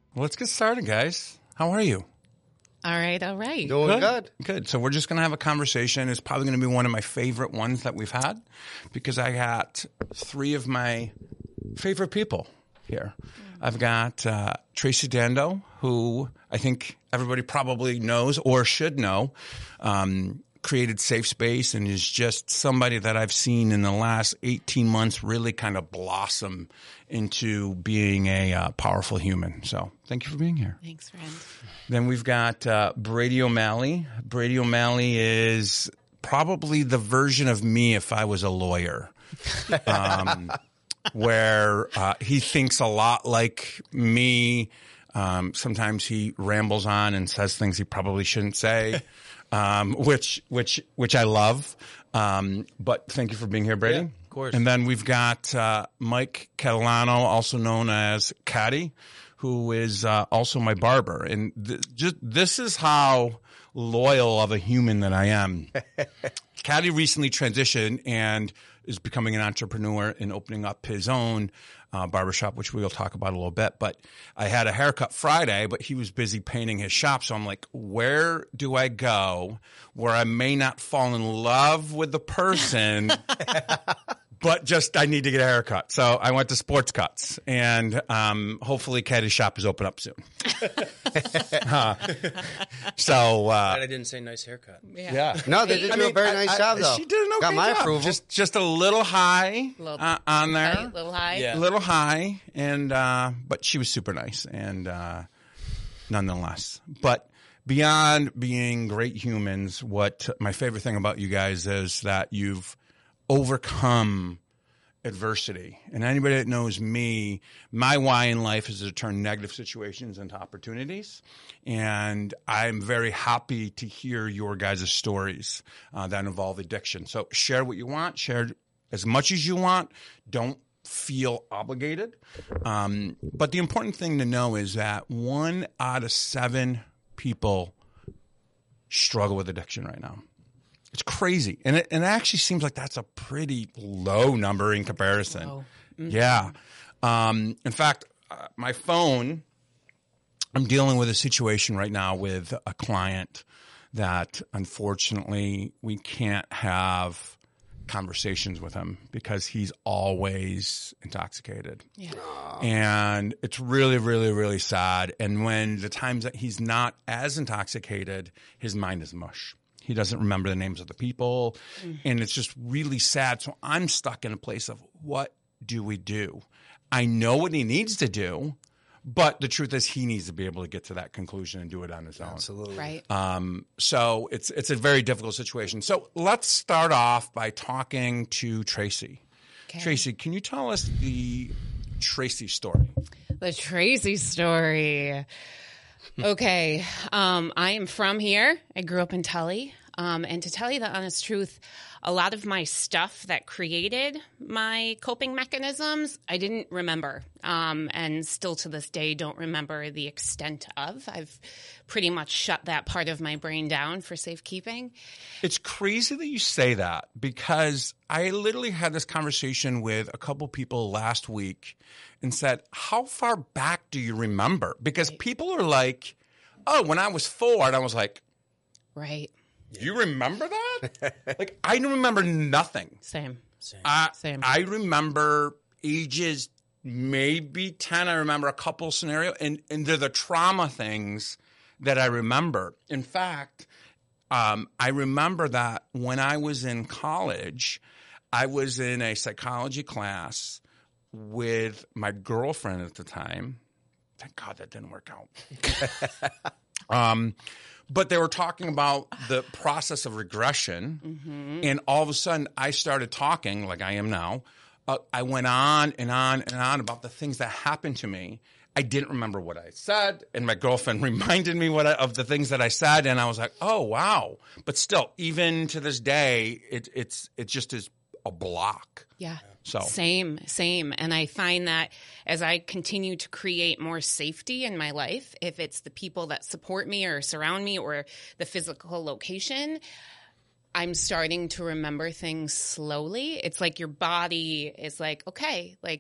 Well, let's get started, guys. How are you? All right. Doing good. Good. So we're just going to have a conversation. It's probably going to be one of my favorite ones that we've had because I got three of my favorite people here. I've got Tracy Dando, who I think everybody probably knows or should know, created Safe Space and is just somebody that I've seen in the last 18 months really kind of blossom into being a powerful human. So thank you for being here. Thanks, friend. Then we've got Brady O'Malley. Brady O'Malley is probably the version of me if I was a lawyer, where he thinks a lot like me. Sometimes he rambles on and says things he probably shouldn't say, which I love. But thank you for being here, Brady. Yeah, of course. And then we've got Mike Catalano, also known as Caddy, who is also my barber. And this is how loyal of a human that I am. Caddy recently transitioned and is becoming an entrepreneur and opening up his own barbershop, which we'll talk about a little bit. But I had a haircut Friday, but he was busy painting his shop. So I'm like, where do I go where I may not fall in love with the person, but just I need to get a haircut? So I went to Sports Cuts, and hopefully Caddy's shop is open up soon. So I didn't say nice haircut. yeah. No, they did do a very nice job, though. She did an okay Got my job. approval. Just a little high on there. Right, little high. Yeah. A little high, and but she was super nice, and nonetheless. But beyond being great humans, what my favorite thing about you guys is that you've overcome adversity. And anybody that knows me, my why in life is to turn negative situations into opportunities. And I'm very happy to hear your guys' stories that involve addiction. So share what you want, share as much as you want. Don't feel obligated. But the important thing to know is that 1 out of 7 people struggle with addiction right now. It's crazy. And it actually seems like that's a pretty low number in comparison. Low. Mm-hmm. Yeah. In fact, my phone, I'm dealing with a situation right now with a client that unfortunately we can't have conversations with him because he's always intoxicated. Yeah. And it's really, really, really sad. And when the times that he's not as intoxicated, his mind is mush. He doesn't remember the names of the people. And it's just really sad. So I'm stuck in a place of what do we do? I know what he needs to do, but the truth is he needs to be able to get to that conclusion and do it on his own. Absolutely. Right. So it's a very difficult situation. So let's start off by talking to Tracy. Okay. Tracy, can you tell us the Tracy story? The Tracy story. Okay. I am from here. I grew up in Tully. And to tell you the honest truth, a lot of my stuff that created my coping mechanisms, I didn't remember. And still to this day, don't remember the extent of. I've pretty much shut that part of my brain down for safekeeping. It's crazy that you say that because I literally had this conversation with a couple people last week and said, how far back do you remember? Because people are like, oh, when I was 4, and I was like, Right. you remember that? Like, I don't remember nothing. Same. Same. I remember ages maybe 10. I remember a couple scenarios, and they're the trauma things that I remember. In fact, I remember that when I was in college, I was in a psychology class with my girlfriend at the time. Thank God that didn't work out. But they were talking about the process of regression, and all of a sudden I started talking like I am now. I went on and on and on about the things that happened to me. I didn't remember what I said, and my girlfriend reminded me of the things that I said, and I was like, "Oh wow!" But still, even to this day, it just is a block. Yeah. So Same. And I find that as I continue to create more safety in my life, if it's the people that support me or surround me or the physical location, I'm starting to remember things slowly. It's like your body is like, okay, like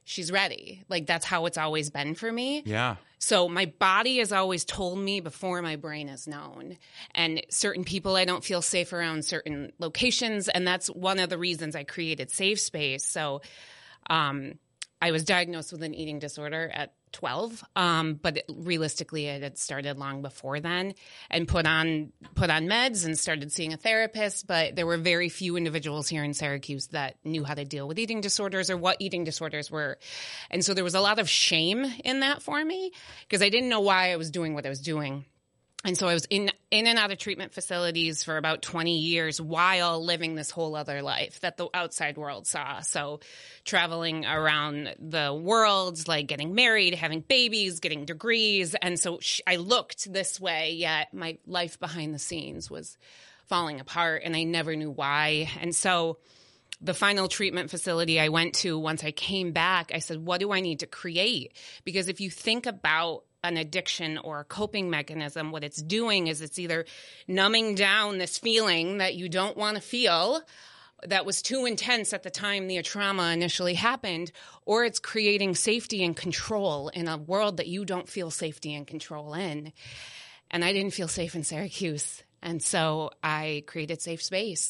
she's ready. Like, that's how it's always been for me. Yeah. So my body has always told me before my brain has known. And certain people, I don't feel safe around certain locations. And that's one of the reasons I created Safe Space. So I was diagnosed with an eating disorder at 12, but realistically it had started long before then, and put on meds and started seeing a therapist. But there were very few individuals here in Syracuse that knew how to deal with eating disorders or what eating disorders were. And so there was a lot of shame in that for me, because I didn't know why I was doing what I was doing. And so I was in and out of treatment facilities for about 20 years while living this whole other life that the outside world saw. So traveling around the world, like getting married, having babies, getting degrees. And so I looked this way, yet my life behind the scenes was falling apart, and I never knew why. And so the final treatment facility I went to, once I came back, I said, what do I need to create? Because if you think about an addiction or a coping mechanism, what it's doing is it's either numbing down this feeling that you don't want to feel that was too intense at the time the trauma initially happened, or it's creating safety and control in a world that you don't feel safety and control in. And I didn't feel safe in Syracuse. And so I created Safe Space.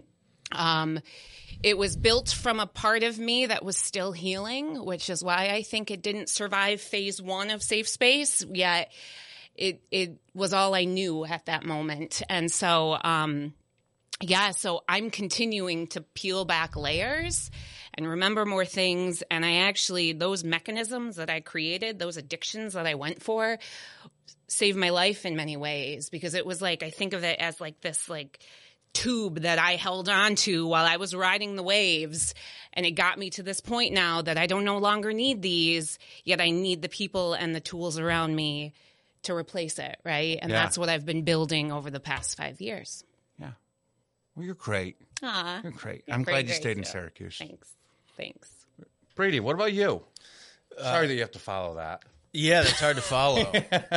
It was built from a part of me that was still healing, which is why I think it didn't survive phase 1 of Safe Space, yet it was all I knew at that moment. And so, so I'm continuing to peel back layers and remember more things. And those mechanisms that I created, those addictions that I went for, saved my life in many ways, because it was like, I think of it as like this, like, tube that I held on to while I was riding the waves. And it got me to this point now that I don't no longer need these, yet I need the people and the tools around me to replace it, right? And that's what I've been building over the past 5 years. Yeah. Well, you're great. Aw, You're great. I'm glad you stayed in Syracuse. Thanks. Brady, what about you? Sorry that you have to follow that. Yeah, that's hard to follow.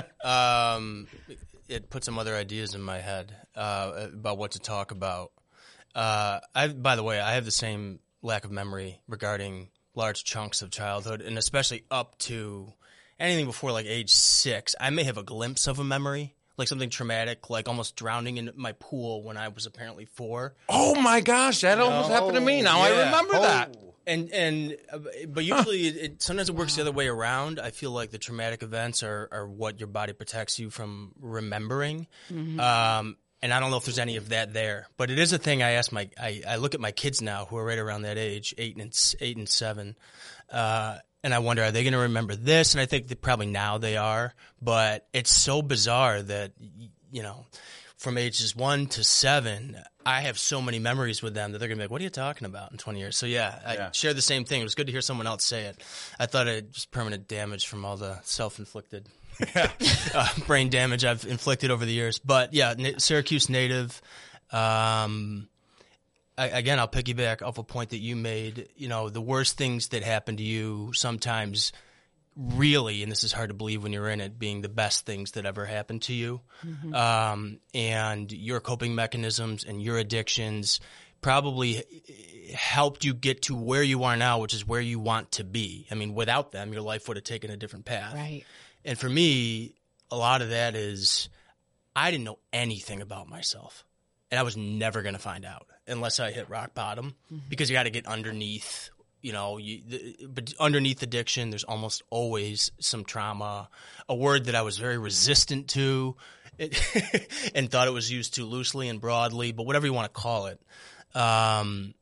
It put some other ideas in my head about what to talk about. By the way, I have the same lack of memory regarding large chunks of childhood, and especially up to anything before like age 6. I may have a glimpse of a memory, like something traumatic, like almost drowning in my pool when I was apparently 4. Oh my gosh, that almost happened to me. Now I remember that. But usually sometimes it works the other way around. I feel like the traumatic events are what your body protects you from remembering. Mm-hmm. And I don't know if there's any of that there, but it is a thing. I look at my kids now who are right around that age, 8 and 7. And I wonder, are they going to remember this? And I think that probably now they are, but it's so bizarre that, from ages 1 to 7, I have so many memories with them that they're going to be like, what are you talking about in 20 years? So, I share the same thing. It was good to hear someone else say it. I thought it was permanent damage from all the self-inflicted brain damage I've inflicted over the years. But, Syracuse native. Again, I'll piggyback off a point that you made. The worst things that happen to you sometimes really, and this is hard to believe when you're in it, being the best things that ever happened to you. Mm-hmm. And your coping mechanisms and your addictions probably helped you get to where you are now, which is where you want to be. I mean, without them, your life would have taken a different path. Right. And for me, a lot of that is I didn't know anything about myself. And I was never going to find out unless I hit rock bottom, because you got to get underneath. But underneath addiction, there's almost always some trauma, a word that I was very resistant to and thought it was used too loosely and broadly, but whatever you want to call it. And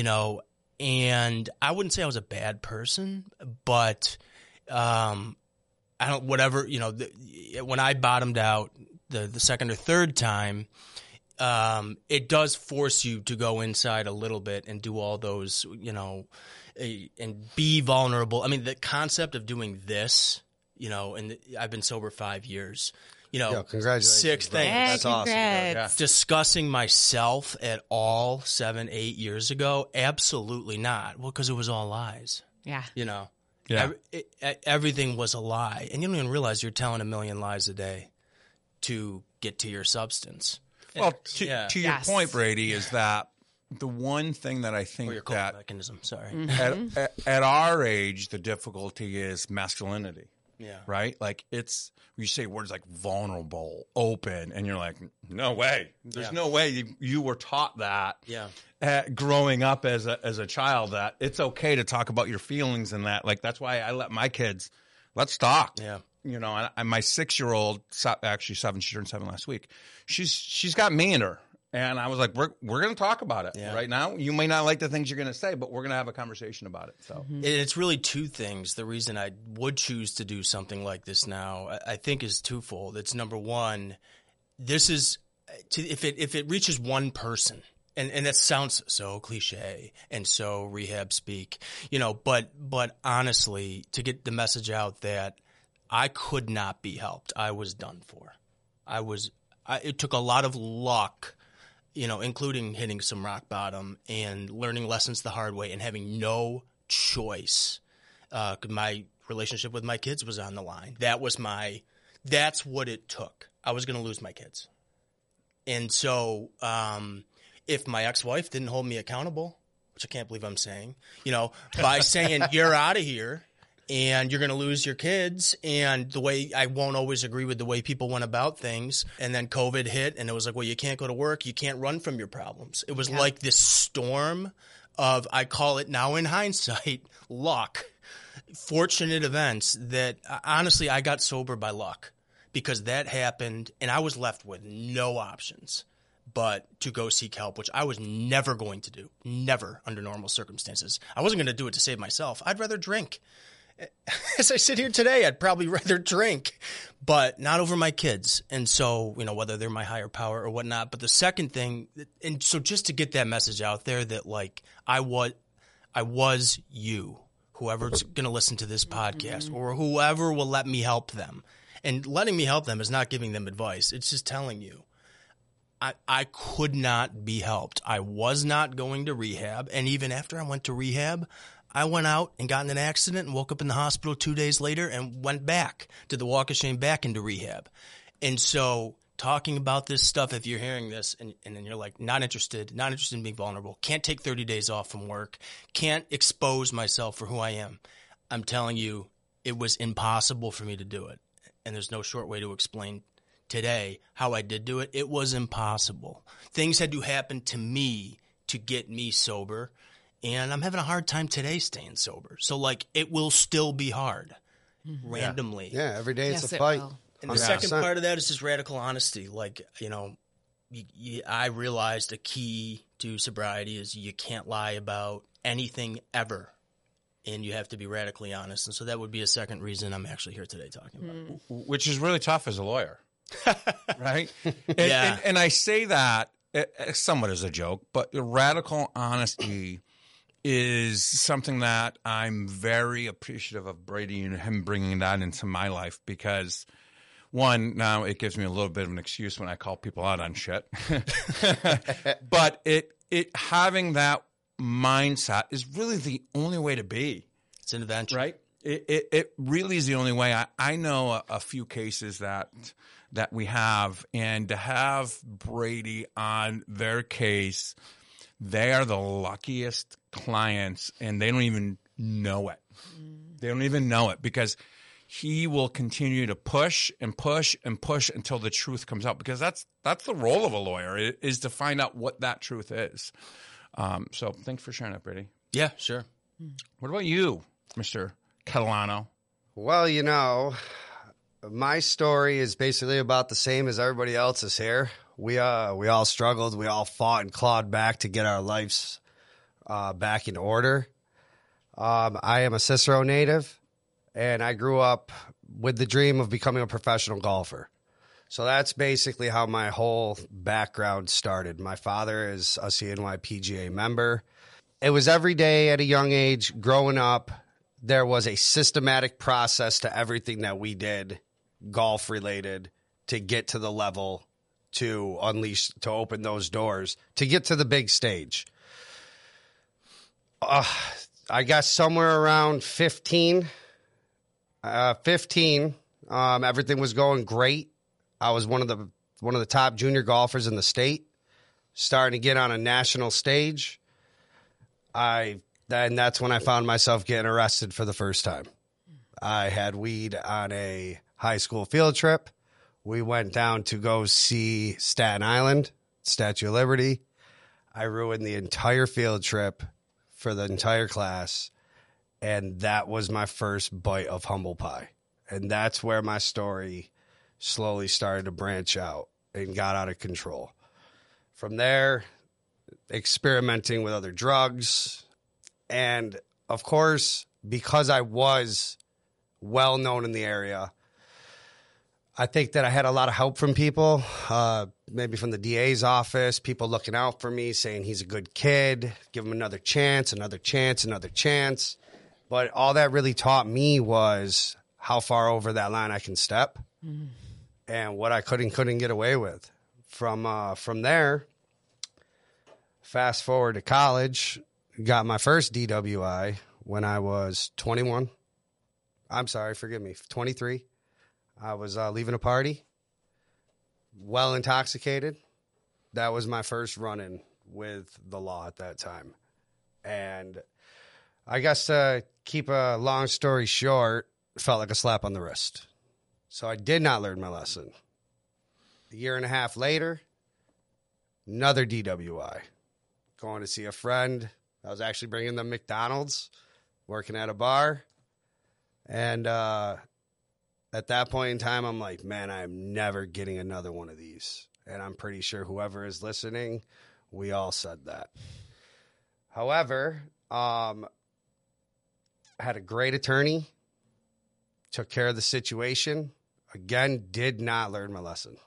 I wouldn't say I was a bad person, but when I bottomed out the second or third time, it does force you to go inside a little bit and do all those, and be vulnerable. I mean, the concept of doing this, and I've been sober 5 years, congratulations. 6 things. That's awesome. Yeah. Discussing myself at all 7, 8 years ago? Absolutely not. Well, because it was all lies. Yeah. Everything was a lie. And you don't even realize you're telling a million lies a day to get to your substance. Well, to your point, Brady, is that the one thing that I think Or your coping that mechanism, sorry. at our age, the difficulty is masculinity. Yeah. Right? Like you say words like vulnerable, open, and you're like, no way. There's no way you were taught that. Yeah. Growing up as a child, that it's okay to talk about your feelings and that. Like, that's why I let my kids, let's talk. Yeah. You know, and my 6-year-old, actually 7, she turned 7 last week. She's got me in her. And I was like, we're going to talk about it right now. You may not like the things you're going to say, but we're going to have a conversation about it. So It's really two things. The reason I would choose to do something like this now, I think, is twofold. It's number one, this is if it reaches one person, and that sounds so cliche and so rehab speak, you know, but honestly, to get the message out that I could not be helped. I was done for. It took a lot of luck, you know, including hitting some rock bottom and learning lessons the hard way and having no choice. My relationship with my kids was on the line. That's what it took. I was going to lose my kids. And so if my ex-wife didn't hold me accountable, which I can't believe I'm saying, you know, by saying you're out of here and you're going to lose your kids, and the way I won't always agree with the way people went about things. And then COVID hit and it was like, well, you can't go to work. You can't run from your problems. It was like this storm of, I call it now in hindsight, luck, fortunate events that honestly, I got sober by luck because that happened and I was left with no options but to go seek help, which I was never going to do, never under normal circumstances. I wasn't going to do it to save myself. I'd rather drink. As I sit here today, I'd probably rather drink, but not over my kids. And so, you know, whether they're my higher power or whatnot. But the second thing, and so just to get that message out there that like I was you, whoever's going to listen to this podcast or whoever will let me help them. And letting me help them is not giving them advice. It's just telling you I could not be helped. I was not going to rehab. And even after I went to rehab, I went out and got in an accident and woke up in the hospital 2 days later and went back to the walk of shame, back into rehab. And so talking about this stuff, if you're hearing this and then you're like, not interested in being vulnerable, can't take 30 days off from work, can't expose myself for who I am, I'm telling you, it was impossible for me to do it. And there's no short way to explain today how I did do it. It was impossible. Things had to happen to me to get me sober. And I'm having a hard time today staying sober. So, like, it will still be hard randomly. Yeah, every day it's a fight. And the second part of that is just radical honesty. Like, you know, I realized a key to sobriety is you can't lie about anything ever. And you have to be radically honest. And so that would be a second reason I'm actually here today talking about it. which is really tough as a lawyer, right? Yeah. And I say that somewhat as a joke, but radical honesty is something that I'm very appreciative of Brady and him bringing that into my life because, one, now it gives me a little bit of an excuse when I call people out on shit. But it having that mindset is really the only way to be. It's an adventure. Right? It really is the only way. I know a few cases that we have, and to have Brady on their case, they are the luckiest clients, and they don't even know it. They don't even know it because he will continue to push and push and push until the truth comes out, because that's the role of a lawyer, is to find out what that truth is. So thanks for sharing that, Brady. Yeah, sure. What about you, Mr. Catalano? Well, you know, my story is basically about the same as everybody else's here. We all struggled. We all fought and clawed back to get our lives back in order. I am a Cicero native, and I grew up with the dream of becoming a professional golfer. So that's basically how my whole background started. My father is a CNY PGA member. It was every day at a young age growing up. There was a systematic process to everything that we did, golf related, to get to the level to unleash, to open those doors, to get to the big stage. I got somewhere around 15. Everything was going great. I was one of the top junior golfers in the state. starting to get on a national stage, that's when I found myself getting arrested for the first time. I had weed on a high school field trip. We went down to go see Staten Island, Statue of Liberty. I ruined the entire field trip for the entire class, and that was my first bite of humble pie. And that's where my story slowly started to branch out and got out of control. From there, experimenting with other drugs. And, of course, because I was well known in the area, I think that I had a lot of help from people, maybe from the DA's office, people looking out for me, saying he's a good kid, give him another chance, another chance, another chance. But all that really taught me was how far over that line I can step and what I couldn't get away with. From there, fast forward to college, got my first DWI when I was 21. I'm sorry, forgive me, 23. I was leaving a party, well intoxicated. That was my first run-in with the law at that time. And I guess to keep a long story short, it felt like a slap on the wrist. So I did not learn my lesson. A year and a half later, another DWI. Going to see a friend. I was actually bringing them McDonald's, working at a bar. And at that point in time, I'm like, man, I'm never getting another one of these. And I'm pretty sure whoever is listening, we all said that. However, I had a great attorney, took care of the situation. Again, did not learn my lesson.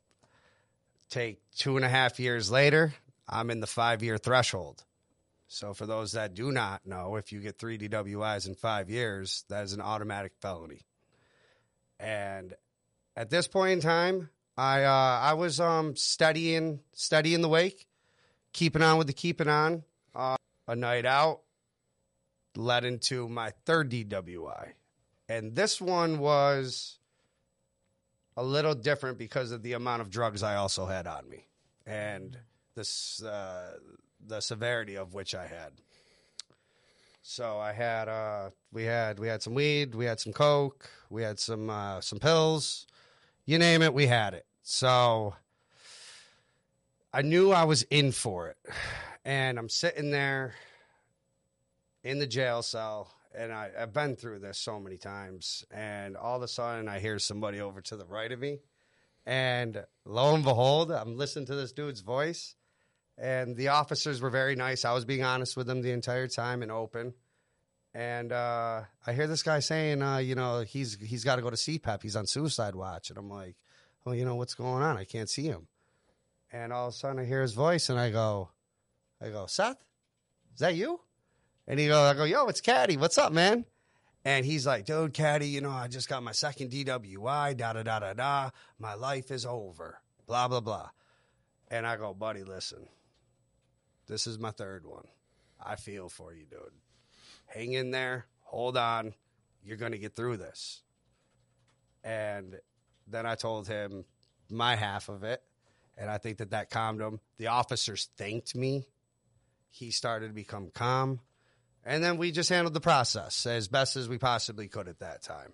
Take 2.5 years later, I'm in the 5-year threshold. So for those that do not know, if you get 3 DWIs in 5 years, that is an automatic felony. And at this point in time, I was studying the wake, keeping on with the keeping on. A night out led into my third DWI. And this one was a little different because of the amount of drugs I also had on me and the severity of which I had. So I had we had some weed, we had some coke, we had some pills, you name it, we had it. So I knew I was in for it. And I'm sitting there in the jail cell, and I've been through this so many times, and all of a sudden I hear somebody over to the right of me, and lo and behold, I'm listening to this dude's voice, and the officers were very nice. I was being honest with them the entire time and open, and I hear this guy saying, he's got to go to CPAP. He's on suicide watch, and I'm like, well, what's going on? I can't see him. And all of a sudden I hear his voice, and I go, Seth, is that you? And I go, yo, it's Caddy. What's up, man? And he's like, dude, Caddy, I just got my second DWI, da-da-da-da-da. My life is over, blah, blah, blah. And I go, buddy, listen, this is my third one. I feel for you, dude. Hang in there. Hold on. You're going to get through this. And then I told him my half of it, and I think that calmed him. The officers thanked me. He started to become calm. And then we just handled the process as best as we possibly could at that time.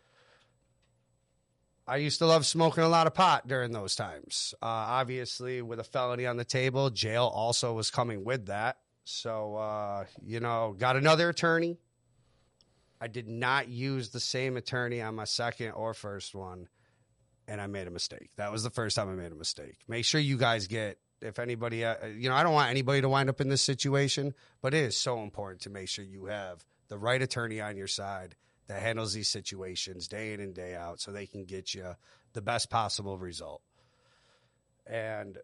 I used to love smoking a lot of pot during those times. Obviously, with a felony on the table, jail also was coming with that. So, got another attorney. I did not use the same attorney on my second or first one, and I made a mistake. That was the first time I made a mistake. Make sure you guys get... If anybody, I don't want anybody to wind up in this situation, but it is so important to make sure you have the right attorney on your side that handles these situations day in and day out so they can get you the best possible result. And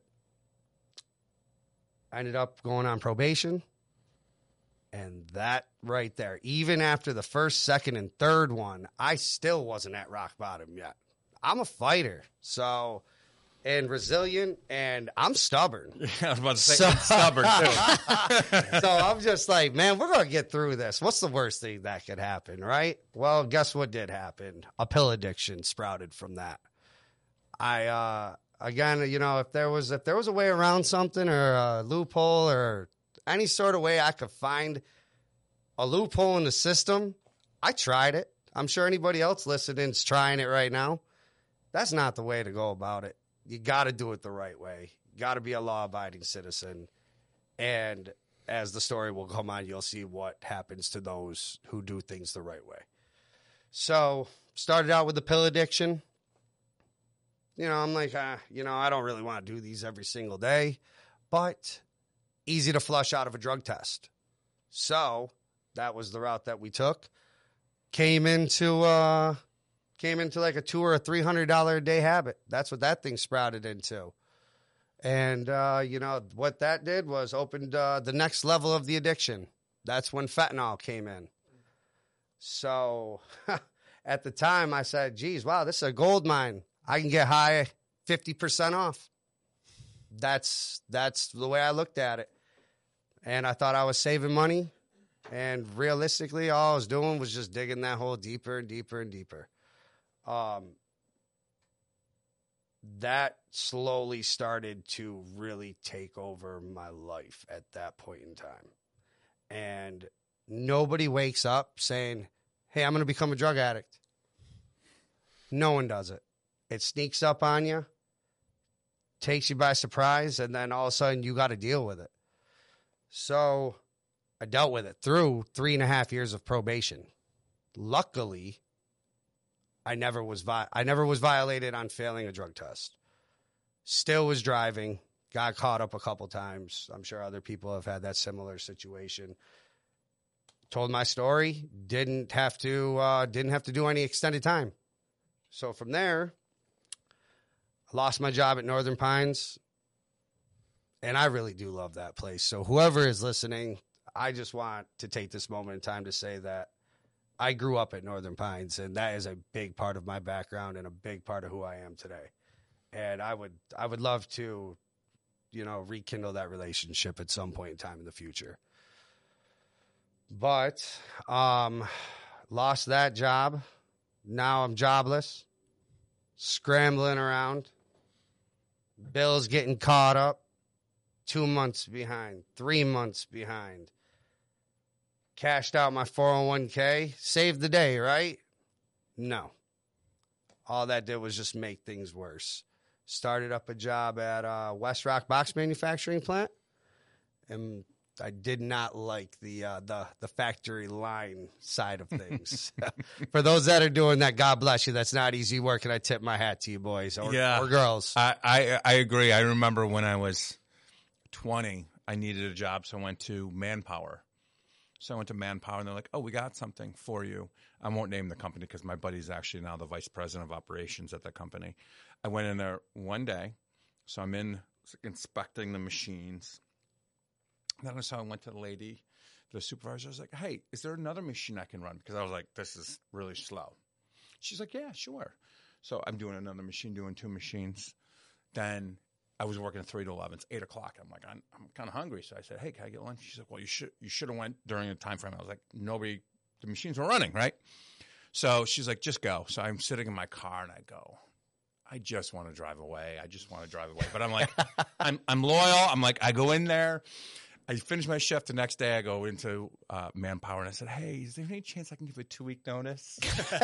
I ended up going on probation. And that right there, even after the first, second, and third one, I still wasn't at rock bottom yet. I'm a fighter, and resilient, and I'm stubborn. Yeah, I was about to say, I'm stubborn, too. So I'm just like, man, we're going to get through this. What's the worst thing that could happen, right? Well, guess what did happen? A pill addiction sprouted from that. I again, if there was a way around something or a loophole or any sort of way I could find a loophole in the system, I tried it. I'm sure anybody else listening is trying it right now. That's not the way to go about it. You got to do it the right way. You got to be a law-abiding citizen. And as the story will come on, you'll see what happens to those who do things the right way. So, started out with the pill addiction. I'm like, I don't really want to do these every single day, but easy to flush out of a drug test. So, that was the route that we took. Came into like a $200 or $300 a day habit. That's what that thing sprouted into. And, what that did was opened the next level of the addiction. That's when fentanyl came in. So at the time I said, geez, wow, this is a gold mine. I can get high 50% off. That's the way I looked at it. And I thought I was saving money. And realistically, all I was doing was just digging that hole deeper and deeper and deeper. That slowly started to really take over my life at that point in time. And nobody wakes up saying, hey, I'm going to become a drug addict. No one does it. It sneaks up on you, takes you by surprise, and then all of a sudden you got to deal with it. So I dealt with it through 3.5 years of probation. Luckily, I never was violated on failing a drug test. Still was driving, got caught up a couple times. I'm sure other people have had that similar situation. Told my story, didn't have to do any extended time. So from there, I lost my job at Northern Pines, and I really do love that place. So whoever is listening, I just want to take this moment in time to say that I grew up at Northern Pines, and that is a big part of my background and a big part of who I am today. And I would love to, rekindle that relationship at some point in time in the future. But lost that job. Now I'm jobless, scrambling around, bills getting caught up, 2 months behind, 3 months behind. Cashed out my 401k, saved the day, right? No. All that did was just make things worse. Started up a job at West Rock Box Manufacturing Plant, and I did not like the factory line side of things. For those that are doing that, God bless you. That's not easy work, and I tip my hat to you boys or girls. I agree. I remember when I was 20, I needed a job, so I went to Manpower. So I went to Manpower, and they're like, oh, we got something for you. I won't name the company because my buddy's actually now the vice president of operations at that company. I went in there one day, so I'm inspecting the machines. Then I went to the lady, the supervisor. I was like, hey, is there another machine I can run? Because I was like, this is really slow. She's like, yeah, sure. So I'm doing another machine, doing 2 machines. Then I was working 3 to 11. It's 8 o'clock. I'm like, I'm kind of hungry. So I said, hey, can I get lunch? She's like, well, you should have went during a time frame. I was like, the machines were running, right? So she's like, just go. So I'm sitting in my car and I go, I just want to drive away. But I'm like, I'm loyal. I'm like, I go in there. I finish my shift. The next day I go into Manpower and I said, hey, is there any chance I can give a 2-week notice?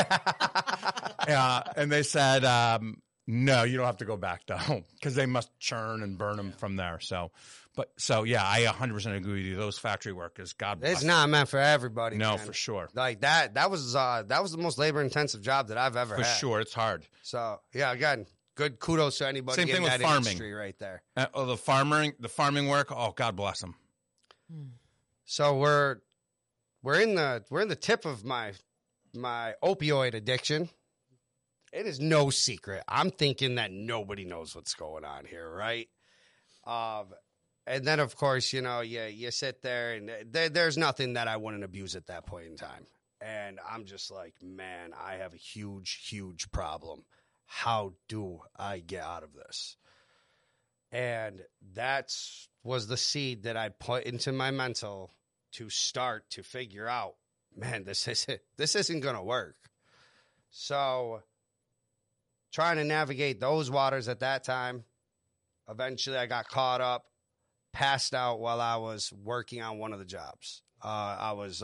And they said, no, you don't have to go back though, because they must churn and burn them from there. So yeah, I 100% agree with you. Those factory workers, God bless. It's not meant for everybody. No, man. for sure. Like that was the most labor intensive job that I've ever had. For sure, it's hard. So yeah, again, good kudos to anybody Same in thing with that farming. industry right there. The farming work. Oh, God bless them. So we're in the tip of my opioid addiction. It is no secret. I'm thinking that nobody knows what's going on here, right? And then, of course, you sit there, and there's nothing that I wouldn't abuse at that point in time. And I'm just like, man, I have a huge, huge problem. How do I get out of this? And that was the seed that I put into my mental to start to figure out, man, this isn't going to work. So trying to navigate those waters at that time. Eventually, I got caught up, passed out while I was working on one of the jobs. I was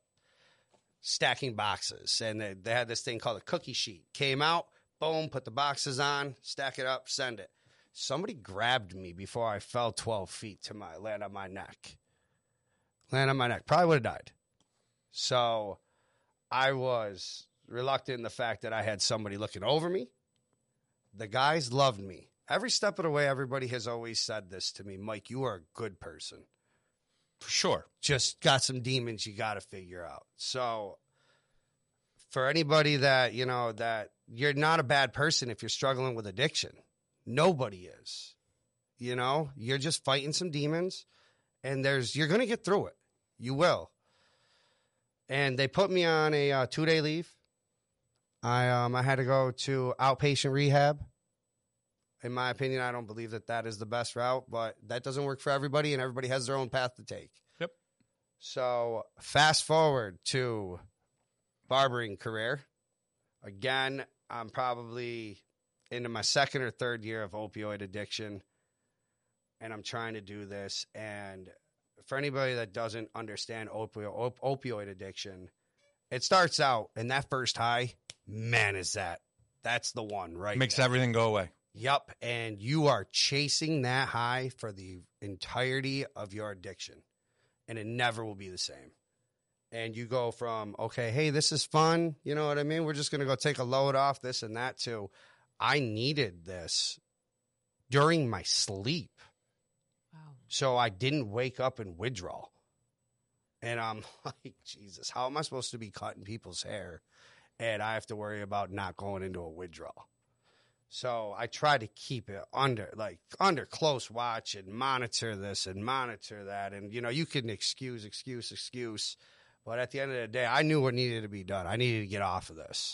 stacking boxes, and they had this thing called a cookie sheet. Came out, boom, put the boxes on, stack it up, send it. Somebody grabbed me before I fell 12 feet to land on my neck. Probably would have died. So I was reluctant in the fact that I had somebody looking over me. The guys loved me. Every step of the way, everybody has always said this to me, Mike, you are a good person. For sure. Just got some demons you got to figure out. So for anybody that, that you're not a bad person if you're struggling with addiction. Nobody is. You're just fighting some demons, and you're going to get through it. You will. And they put me on a 2-day leave. I had to go to outpatient rehab. In my opinion, I don't believe that is the best route, but that doesn't work for everybody, and everybody has their own path to take. Yep. So fast forward to barbering career. Again, I'm probably into my second or third year of opioid addiction, and I'm trying to do this. And for anybody that doesn't understand opioid addiction, it starts out, and that first high, man, that's the one, right? Makes everything go away. Yep, and you are chasing that high for the entirety of your addiction, and it never will be the same. And you go from, okay, hey, this is fun, you know what I mean? We're just going to go take a load off this and that, to I needed this during my sleep. Wow. So I didn't wake up in withdrawal. And I'm like, Jesus, how am I supposed to be cutting people's hair and I have to worry about not going into a withdrawal? So I try to keep it under close watch and monitor this and monitor that. And, you can excuse. But at the end of the day, I knew what needed to be done. I needed to get off of this.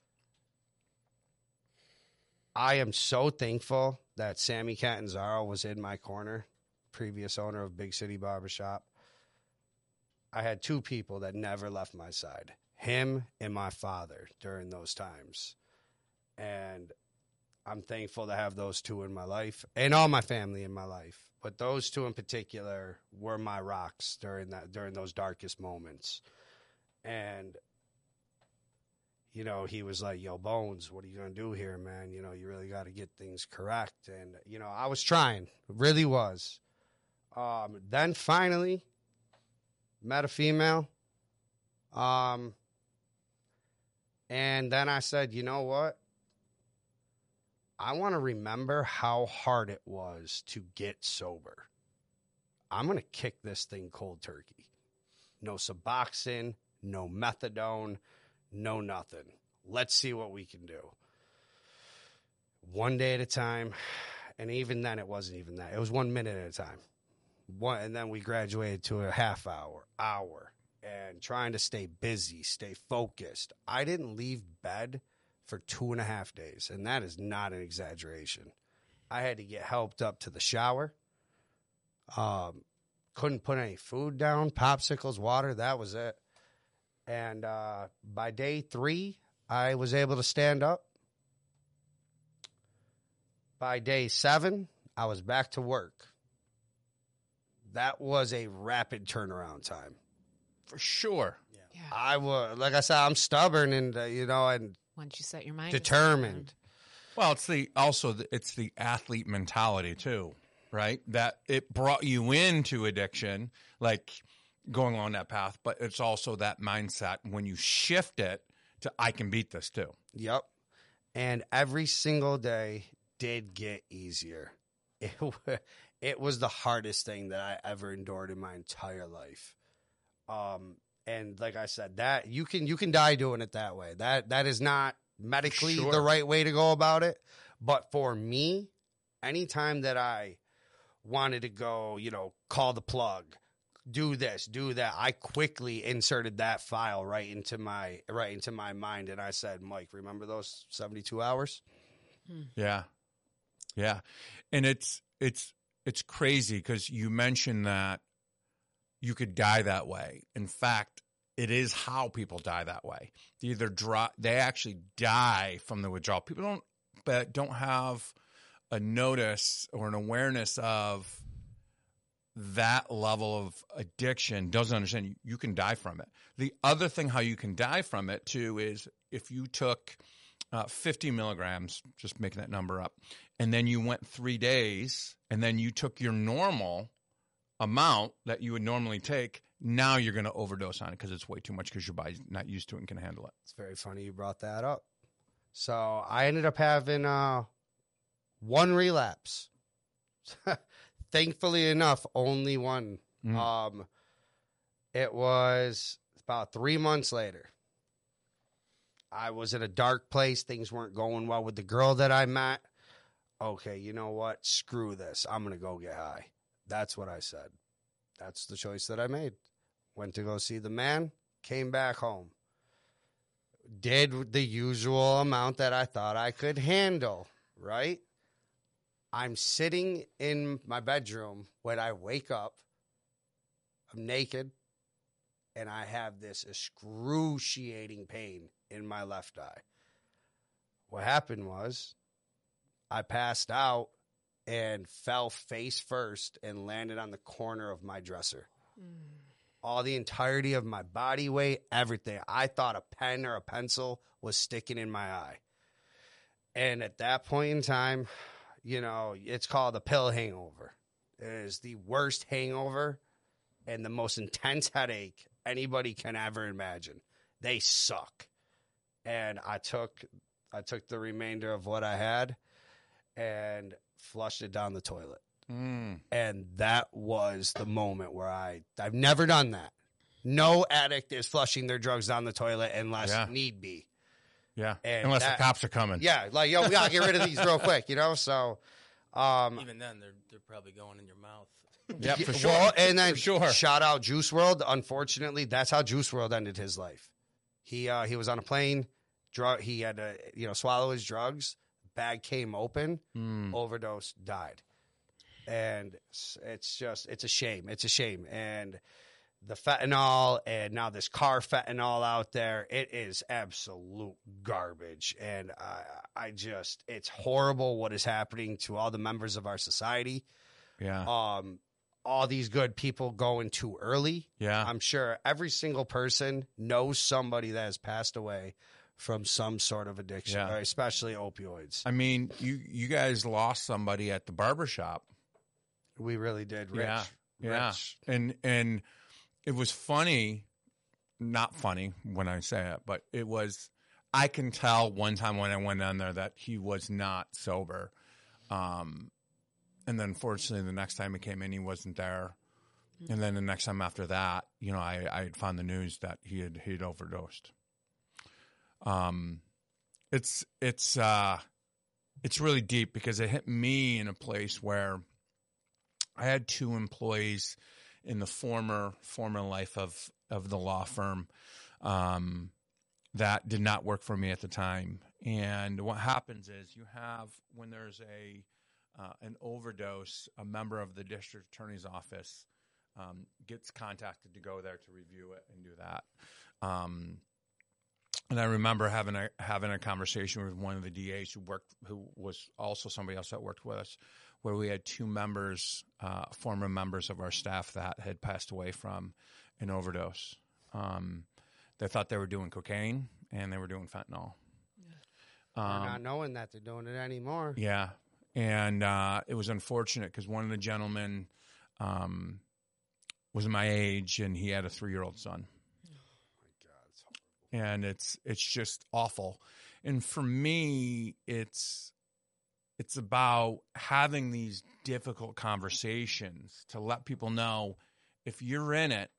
I am so thankful that Sammy Catanzaro was in my corner, previous owner of Big City Barbershop. I had two people that never left my side, him and my father during those times. And I'm thankful to have those two in my life and all my family in my life. But those two in particular were my rocks during those darkest moments. And, he was like, yo, Bones, what are you going to do here, man? You really got to get things correct. And, I was trying, really was. Then finally met a female. And then I said, you know what? I want to remember how hard it was to get sober. I'm going to kick this thing cold turkey. No Suboxone, no methadone, no nothing. Let's see what we can do. One day at a time. And even then, it wasn't even that. It was 1 minute at a time. And then we graduated to a half hour, and trying to stay busy, stay focused. I didn't leave bed for 2.5 days, and that is not an exaggeration. I had to get helped up to the shower. Couldn't put any food down, popsicles, water, that was it. And by day 3, I was able to stand up. By day 7, I was back to work. That was a rapid turnaround time. For sure. Yeah. I was, like I said, I'm stubborn and, and Once you set your mind, determined. Well, it's the athlete mentality too, right? That it brought you into addiction, like going on that path, but it's also that mindset when you shift it to, I can beat this too. Yep. And every single day did get easier. It was the hardest thing that I ever endured in my entire life. And like I said, that you can die doing it that way. That is not medically the right way to go about it. But for me, anytime that I wanted to go, call the plug, do this, do that, I quickly inserted that file right into my mind, and I said, Mike, remember those 72 hours? Yeah. Yeah. And it's crazy because you mentioned that you could die that way. In fact, it is how people die that way. They actually die from the withdrawal. People don't but don't have a notice or an awareness of that level of addiction, doesn't understand you can die from it. The other thing how you can die from it too is if you took 50 milligrams, just making that number up, and then you went 3 days and then you took your normal amount that you would normally take, now you're going to overdose on it because it's way too much because your body's not used to it and can handle it. It's very funny you brought that up. So I ended up having one relapse. Thankfully enough, only one. It was about 3 months later. I was in a dark place. Things weren't going well with the girl that I met. Okay, you know what? Screw this. I'm going to go get high. That's what I said. That's the choice that I made. Went to go see the man, came back home. Did the usual amount that I thought I could handle, right? I'm sitting in my bedroom when I wake up. I'm naked, and I have this excruciating pain in my left eye. What happened was I passed out and fell face first and landed on the corner of my dresser. All the entirety of my body weight, everything. I thought a pen or a pencil was sticking in my eye. And at that point in time, you know, it's called a pill hangover. It is the worst hangover and the most intense headache anybody can ever imagine. They suck. And I took the remainder of what I had and flushed it down the toilet. And that was the moment where I've never done that. No addict is flushing their drugs down the toilet unless need be. Yeah, And unless the cops are coming. Yeah, like, yo, we got to get rid of these real quick, you know? So, Even then, they're probably going in your mouth. Yeah, for sure. Well, and then For sure. shout out Juice WRLD. Unfortunately, that's how Juice WRLD ended his life. He was on a plane. He had to swallow his drugs. Bag came open. Overdose. Died. And it's a shame. It's a shame. And the fentanyl and now this car fentanyl out there, it is absolute garbage. And it's horrible what is happening to all the members of our society. Yeah. All these good people going too early. Yeah. I'm sure every single person knows somebody that has passed away from some sort of addiction, especially opioids. I mean, you guys lost somebody at the barbershop. We really did, Rich. Yeah. Rich. And it was funny, not funny when I say it, but it was, I can tell one time when I went down there that he was not sober. And then fortunately the next time he came in, he wasn't there. And then the next time after that, I had found the news that he'd overdosed. It's really deep because it hit me in a place where I had 2 employees in the former life of the law firm that did not work for me at the time. And what happens is you have, when there's an overdose, a member of the district attorney's office gets contacted to go there to review it and do that. And I remember having a conversation with one of the DAs who was also somebody else that worked with us, where we had 2 members, former members of our staff that had passed away from an overdose. They thought they were doing cocaine and they were doing fentanyl. They're not knowing that they're doing it anymore. Yeah. And it was unfortunate because one of the gentlemen was my age and he had a 3-year-old son. And it's just awful. And for me, it's about having these difficult conversations to let people know if you're in it,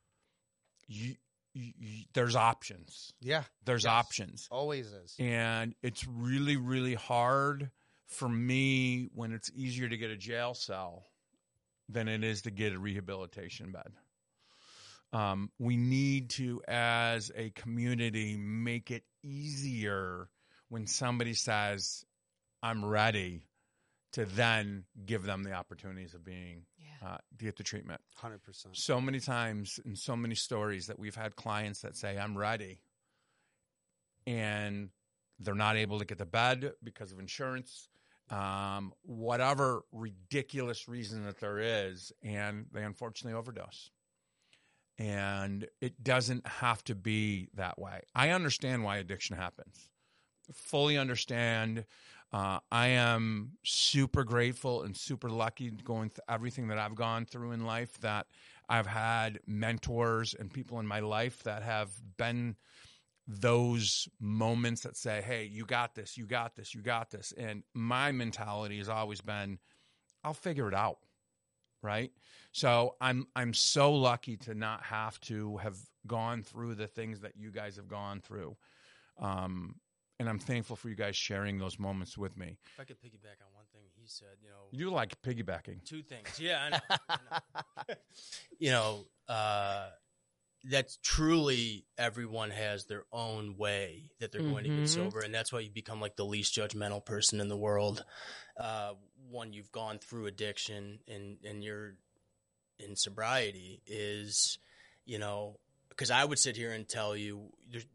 there's options. Yeah. There's options. Always is. And it's really, really hard for me when it's easier to get a jail cell than it is to get a rehabilitation bed. We need to, as a community, make it easier when somebody says, I'm ready, to then give them the opportunities of being, to get the treatment. 100%. So many times and so many stories that we've had clients that say, I'm ready. And they're not able to get to bed because of insurance, whatever ridiculous reason that there is, and they unfortunately overdose. And it doesn't have to be that way. I understand why addiction happens. Fully understand. I am super grateful and super lucky going through everything that I've gone through in life, that I've had mentors and people in my life that have been those moments that say, hey, you got this, you got this, you got this. And my mentality has always been, I'll figure it out. Right. So I'm so lucky to not have to have gone through the things that you guys have gone through. And I'm thankful for you guys sharing those moments with me. If I could piggyback on one thing he said, You like piggybacking. two things. Yeah, I know. That's truly everyone has their own way that they're going to get sober. And that's why you become like the least judgmental person in the world. One, you've gone through addiction and you're in sobriety is, because I would sit here and tell you,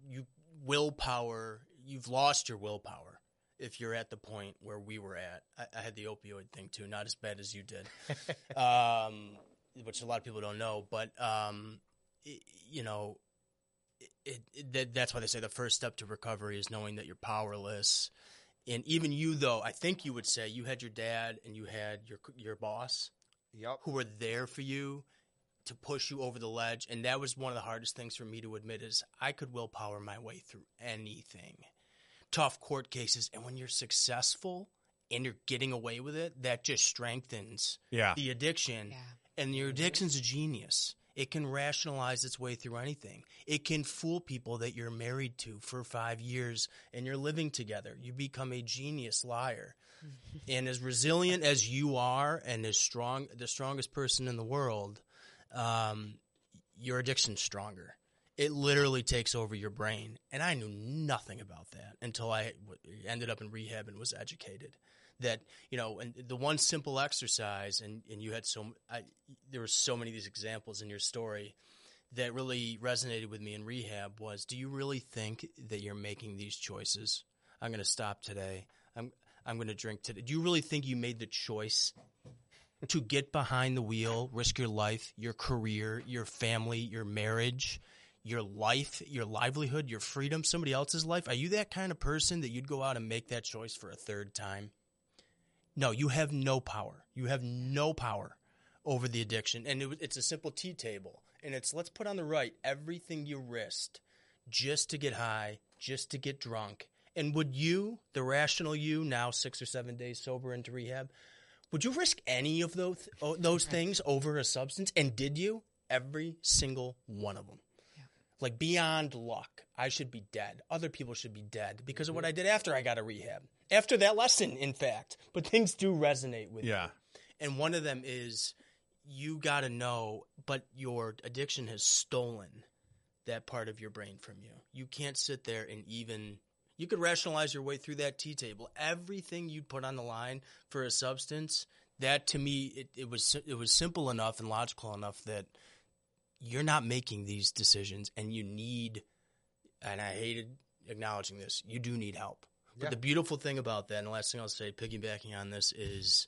you've lost your willpower if you're at the point where we were at. I had the opioid thing too, not as bad as you did, which a lot of people don't know, but that's why they say the first step to recovery is knowing that you're powerless. And even you, though, I think you would say you had your dad and you had your boss, who were there for you to push you over the ledge. And that was one of the hardest things for me to admit is I could willpower my way through anything. Tough court cases. And when you're successful and you're getting away with it, that just strengthens the addiction. Yeah. And your addiction's a genius. It can rationalize its way through anything. It can fool people that you're married to for 5 years and you're living together. You become a genius liar. And as resilient as you are and as strong, the strongest person in the world, your addiction's stronger. It literally takes over your brain. And I knew nothing about that until I ended up in rehab and was educated. That, and the one simple exercise, and you had there were so many of these examples in your story that really resonated with me in rehab was, do you really think that you're making these choices? I'm going to stop today. I'm going to drink today. Do you really think you made the choice to get behind the wheel, risk your life, your career, your family, your marriage, your life, your livelihood, your freedom, somebody else's life? Are you that kind of person that you'd go out and make that choice for a third time? No, you have no power. You have no power over the addiction. And it's a simple T table. And it's, let's put on the right everything you risked just to get high, just to get drunk. And would you, the rational you, now 6 or 7 days sober into rehab, would you risk any of those things over a substance? And did you? Every single one of them. Yeah. Like beyond luck. I should be dead. Other people should be dead because of what I did after I got a rehab. After that lesson, in fact. But things do resonate with you. And one of them is you got to know, but your addiction has stolen that part of your brain from you. You can't sit there and you could rationalize your way through that T table. Everything you'd put on the line for a substance, that to me, it was simple enough and logical enough that you're not making these decisions and you need, and I hated acknowledging this, you do need help. But the beautiful thing about that, and the last thing I'll say, piggybacking on this, is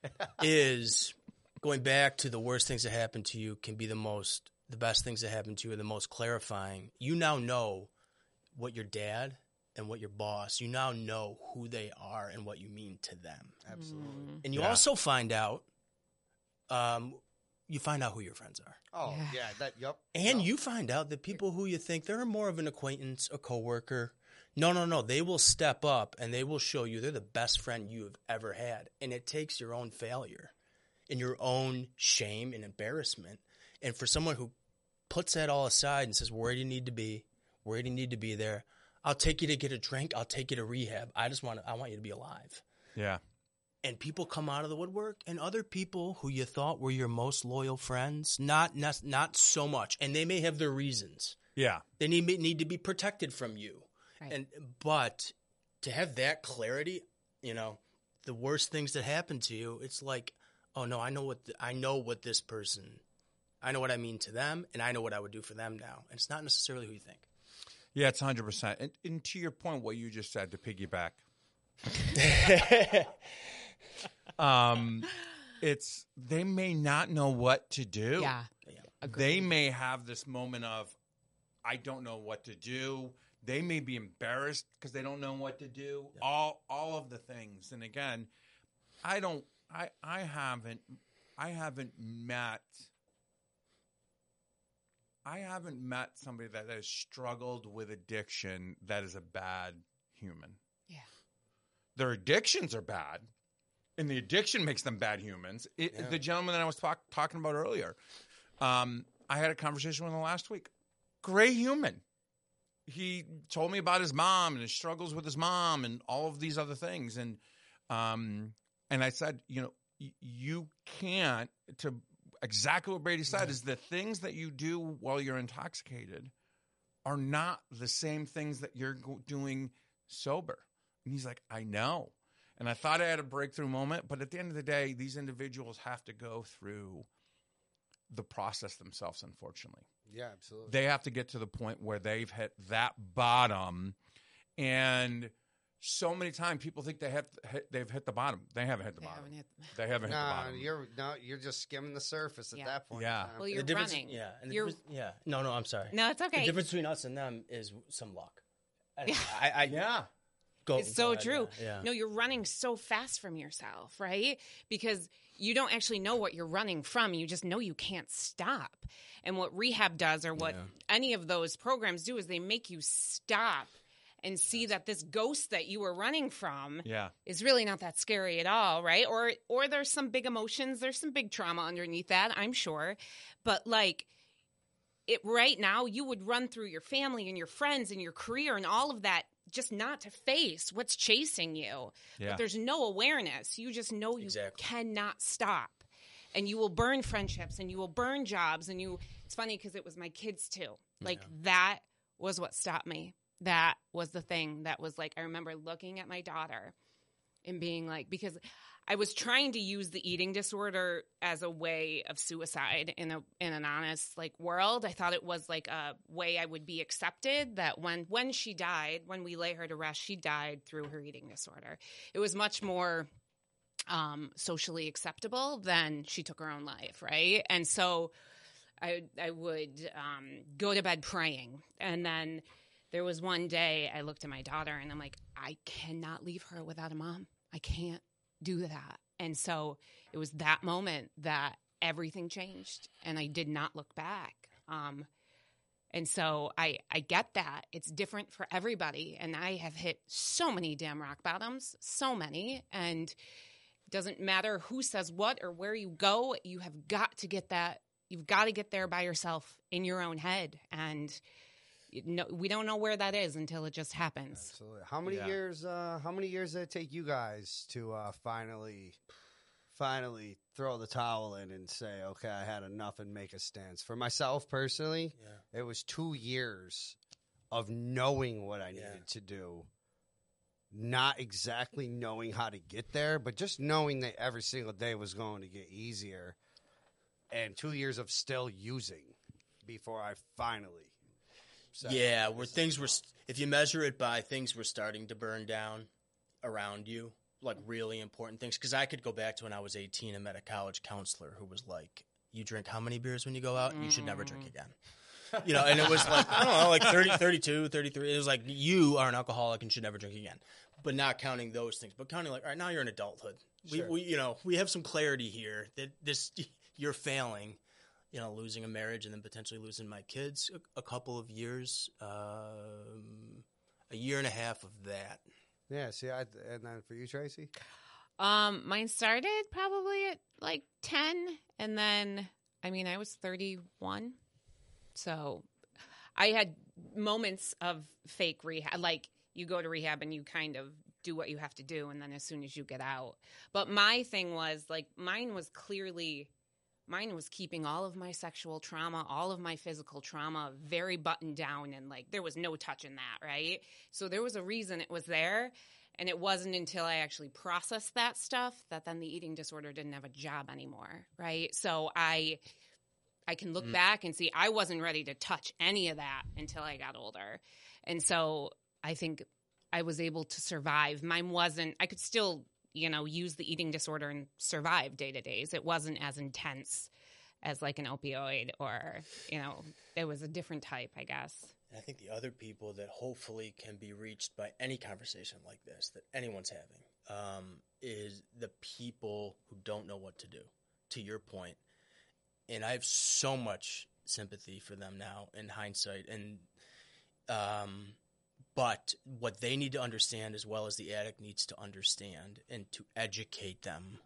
going back to the worst things that happen to you can be the best things that happen to you are the most clarifying. You now know what your dad and what your boss, you now know who they are and what you mean to them. Absolutely. And you also find out, who your friends are. Oh, yeah. And you find out that people who you think they're more of an acquaintance, a coworker, no. They will step up and they will show you they're the best friend you have ever had. And it takes your own failure and your own shame and embarrassment. And for someone who puts that all aside and says, where do you need to be? Where do you need to be there? I'll take you to get a drink. I'll take you to rehab. I want you to be alive. Yeah. And people come out of the woodwork, and other people who you thought were your most loyal friends, not so much. And they may have their reasons. Yeah. They need to be protected from you. Right. But to have that clarity, the worst things that happen to you, it's like, oh no, I know what this person, I know what I mean to them, and I know what I would do for them now. And it's not necessarily who you think. Yeah, it's 100%. And to your point, what you just said, to piggyback, it's they may not know what to do. Yeah. They may have this moment of, I don't know what to do. They may be embarrassed because they don't know what to do. Yeah. All of the things. And again, I haven't met somebody that has struggled with addiction that is a bad human. Yeah. Their addictions are bad, and the addiction makes them bad humans. The gentleman that I was talking about earlier, I had a conversation with him last week. Great human. He told me about his mom and his struggles with his mom and all of these other things. And I said, you can't, to exactly what Brady said, is the things that you do while you're intoxicated are not the same things that you're doing sober. And he's like, I know. And I thought I had a breakthrough moment, but at the end of the day, these individuals have to go through the process themselves, unfortunately. Yeah, absolutely. They have to get to the point where they've hit that bottom. And so many times people think they've hit the bottom. They haven't hit the bottom. They haven't hit the bottom. You're just skimming the surface at that point. Yeah. Well, you're running. Yeah. And No, I'm sorry. No, it's okay. The difference between us and them is some luck. Yeah. It's so true. Yeah. No, you're running so fast from yourself, right? Because you don't actually know what you're running from. You just know you can't stop. And what rehab does, or what any of those programs do, is they make you stop and see that this ghost that you were running from is really not that scary at all, right? Or there's some big emotions, there's some big trauma underneath that, I'm sure. But right now, you would run through your family and your friends and your career and all of that just not to face what's chasing you. Yeah. But there's no awareness. You just know you cannot stop. And you will burn friendships and you will burn jobs. And it's funny because it was my kids too. That was what stopped me. That was the thing that was I remember looking at my daughter and being because I was trying to use the eating disorder as a way of suicide in an honest world. I thought it was a way I would be accepted, that when she died, when we lay her to rest, she died through her eating disorder. It was much more socially acceptable than she took her own life, right? And so I would go to bed praying, and then there was one day I looked at my daughter and I'm like, I cannot leave her without a mom. I can't do that. And so it was that moment that everything changed and I did not look back. And so I get that. It's different for everybody. And I have hit so many damn rock bottoms, so many. And it doesn't matter who says what or where you go. You have got to get that. You've got to get there by yourself in your own head. And we don't know where that is until it just happens. Absolutely. How many years? How many years did it take you guys to finally throw the towel in and say, "Okay, I had enough," and make a stance? For myself personally, it was 2 years of knowing what I needed to do, not exactly knowing how to get there, but just knowing that every single day was going to get easier, and 2 years of still using before I finally. Where things were, if you measure it by things were starting to burn down around you, really important things. Because I could go back to when I was 18 and met a college counselor who was like, you drink how many beers when you go out? You should never drink again. And it was I don't know, 30, 32, 33. It was like, you are an alcoholic and should never drink again. But not counting those things, but counting all right, now you're in adulthood. Sure. We have some clarity here that you're failing. Losing a marriage and then potentially losing my kids, a couple of years, a year and a half of that. Yeah. See, and then for you, Tracy? Mine started probably at 10. And then, I was 31. So I had moments of fake rehab. You go to rehab and you kind of do what you have to do. And then as soon as you get out. But my thing was mine was keeping all of my sexual trauma, all of my physical trauma very buttoned down, and there was no touching that, right? So there was a reason it was there, and it wasn't until I actually processed that stuff that then the eating disorder didn't have a job anymore, right? So I can look back and see I wasn't ready to touch any of that until I got older. And so I think I was able to survive. Mine wasn't, I could still, use the eating disorder and survive day to days. It wasn't as intense as like an opioid or, it was a different type, I guess. And I think the other people that hopefully can be reached by any conversation like this that anyone's having is the people who don't know what to do, to your point. And I have so much sympathy for them now in hindsight. And but what they need to understand, as well as the addict needs to understand and to educate them,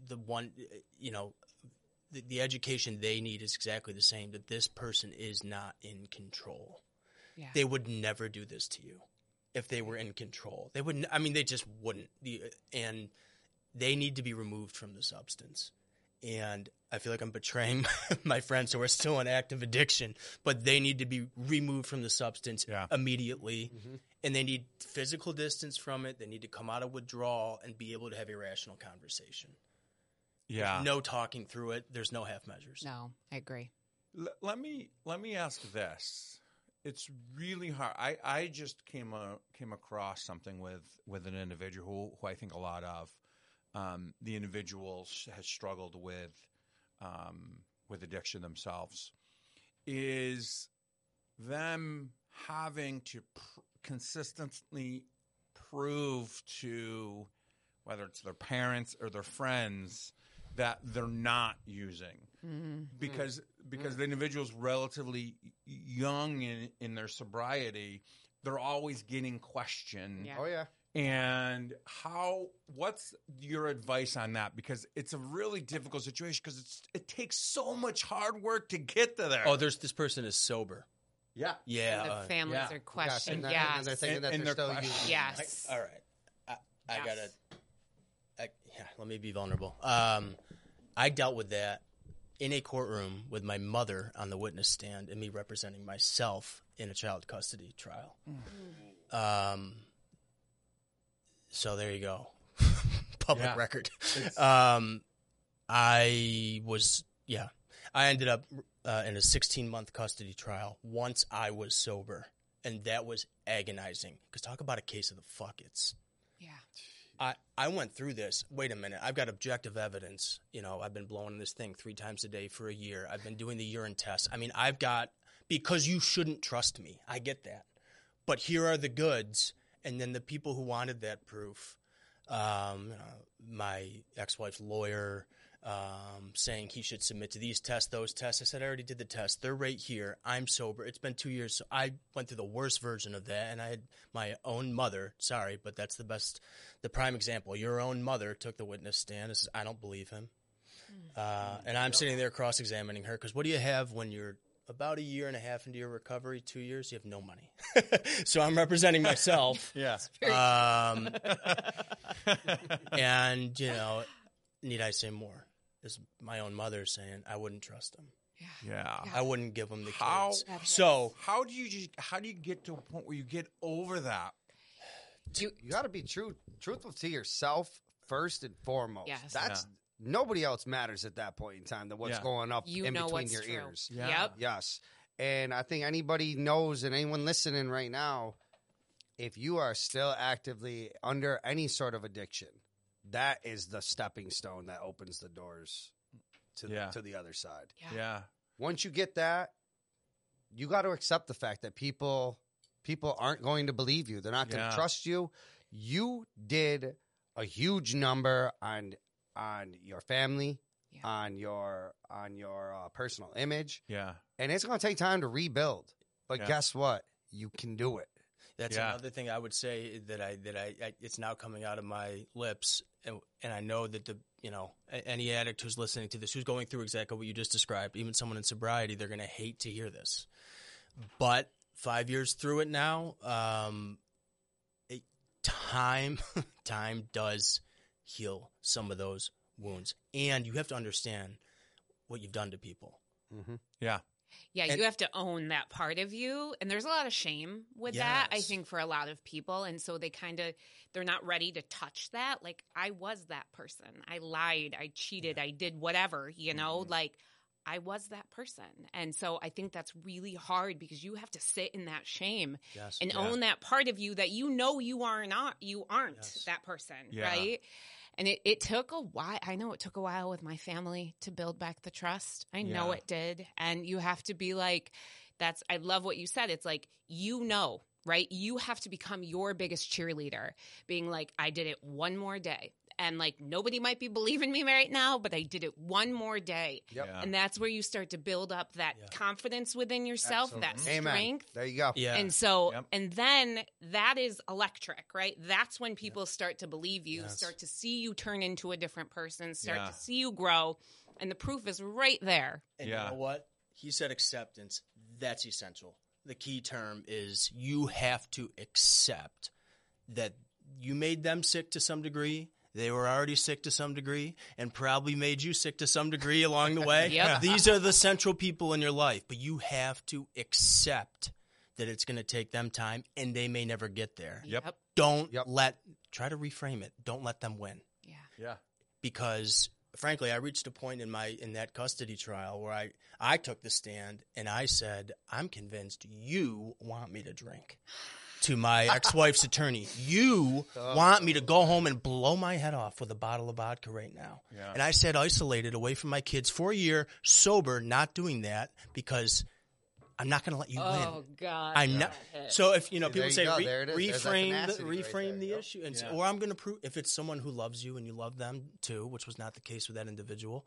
the education they need is exactly the same, that this person is not in control. Yeah. They would never do this to you if they were in control. They wouldn't. I mean, they just wouldn't. And they need to be removed from the substance. And I feel like I'm betraying my friends who are still in active addiction, but they need to be removed from the substance immediately. Mm-hmm. And they need physical distance from it. They need to come out of withdrawal and be able to have a rational conversation. Yeah. There's no talking through it. There's no half measures. No, I agree. Let me ask this. It's really hard. I just came across something with an individual who I think a lot of. The individual has struggled with addiction themselves. Is them having to consistently prove to whether it's their parents or their friends that they're not using, because the individual's relatively young in their sobriety, they're always getting questioned. Yeah. Oh yeah. And what's your advice on that? Because it's a really difficult situation because it takes so much hard work to get to there. Oh, this person is sober. Yeah. Yeah. The families are questioning. And Yes. they're thinking that And they're they're still questioning. using. Yes. All right. I Yes. gotta. Let me be vulnerable. I dealt with that in a courtroom with my mother on the witness stand and me representing myself in a child custody trial. So there you go. Public record. I ended up in a 16-month custody trial once I was sober. And that was agonizing. Because talk about a case of the fuck-its. Yeah. I went through this. Wait a minute. I've got objective evidence. I've been blowing this thing 3 times a day for a year. I've been doing the urine test. I mean, because you shouldn't trust me. I get that. But here are the goods. And then the people who wanted that proof, my ex-wife's lawyer saying he should submit to these tests, those tests. I said, I already did the test. They're right here. I'm sober. It's been 2 years. So I went through the worst version of that. And I had my own mother, sorry, but that's the prime example. Your own mother took the witness stand and says, I don't believe him. And I'm sitting there cross-examining her because what do you have when you're about 1.5 years into your recovery, 2 years, you have no money. So I'm representing myself. Yeah. And, need I say more? Is my own mother saying I wouldn't trust him. Yeah. I wouldn't give him the How- kids. So How do you get to a point where you get over that? You got to be truthful to yourself first and foremost. Yes. Nobody else matters at that point in time than what's going up in between what's your true. ears. Yeah. Yep. Yes. And I think anybody knows, and anyone listening right now, if you are still actively under any sort of addiction, that is the stepping stone that opens the doors to the other side. Yeah. Once you get that, you got to accept the fact that people aren't going to believe you. They're not going to trust you. You did a huge number on your family, on your personal image. Yeah. And it's going to take time to rebuild. But guess what? You can do it. that's another thing I would say that I it's now coming out of my lips, and I know that any addict who's listening to this, who's going through exactly what you just described, even someone in sobriety, they're going to hate to hear this. But 5 years through it now, time does heal some of those wounds, and you have to understand what you've done to people. Mm-hmm. Yeah. Yeah, you have to own that part of you. And there's a lot of shame with that, I think, for a lot of people. And so they're not ready to touch that. Like, I was that person. I lied. I cheated. I did whatever, like, I was that person. And so I think that's really hard because you have to sit in that shame and own that part of you that you aren't that person, right? And it took a while. I know it took a while with my family to build back the trust. I know it did. And you have to be like, I love what you said. It's like, right? You have to become your biggest cheerleader, being like, I did it one more day. And like, nobody might be believing me right now, but I did it one more day. Yep. And that's where you start to build up that confidence within yourself, that strength. Amen. There you go. Yeah. And so, and then that is electric, right? That's when people start to believe you, start to see you turn into a different person, start to see you grow. And the proof is right there. And you know what? He said acceptance. That's essential. The key term is you have to accept that you made them sick to some degree. They were already sick to some degree and probably made you sick to some degree along the way. These are the central people in your life, but you have to accept that it's going to take them time and they may never get there. Don't try to reframe it. Don't let them win. Yeah. Because frankly, I reached a point in that custody trial where I took the stand and I said, I'm convinced you want me to drink. To my ex-wife's attorney, you want me to go home and blow my head off with a bottle of vodka right now. And I sat isolated away from my kids for a year, sober, not doing that because I'm not going to let you win. Oh God! I'm not. So if people say reframe the issue, and say, or I'm going to prove if it's someone who loves you and you love them too, which was not the case with that individual.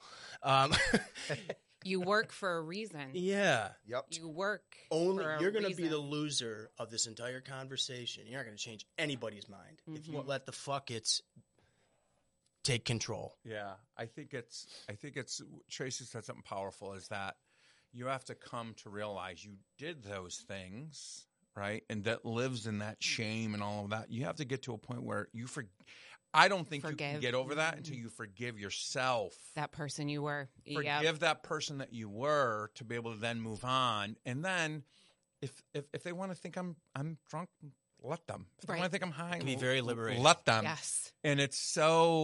You work for a reason. Yep. You work only. For a You're going to reason. be the loser of this entire conversation. You're not going to change anybody's mind if you let the fuck-its take control. Yeah, I think it's Tracy said something powerful is that you have to come to realize you did those things, right? And that lives in that shame and all of that. You have to get to a point where I don't think you can get over that until you forgive yourself. That person you were. Forgive that person that you were to be able to then move on. And then if they want to think I'm drunk, let them. If they want to think I'm high, it can be very liberating. Let them. Yes. And it's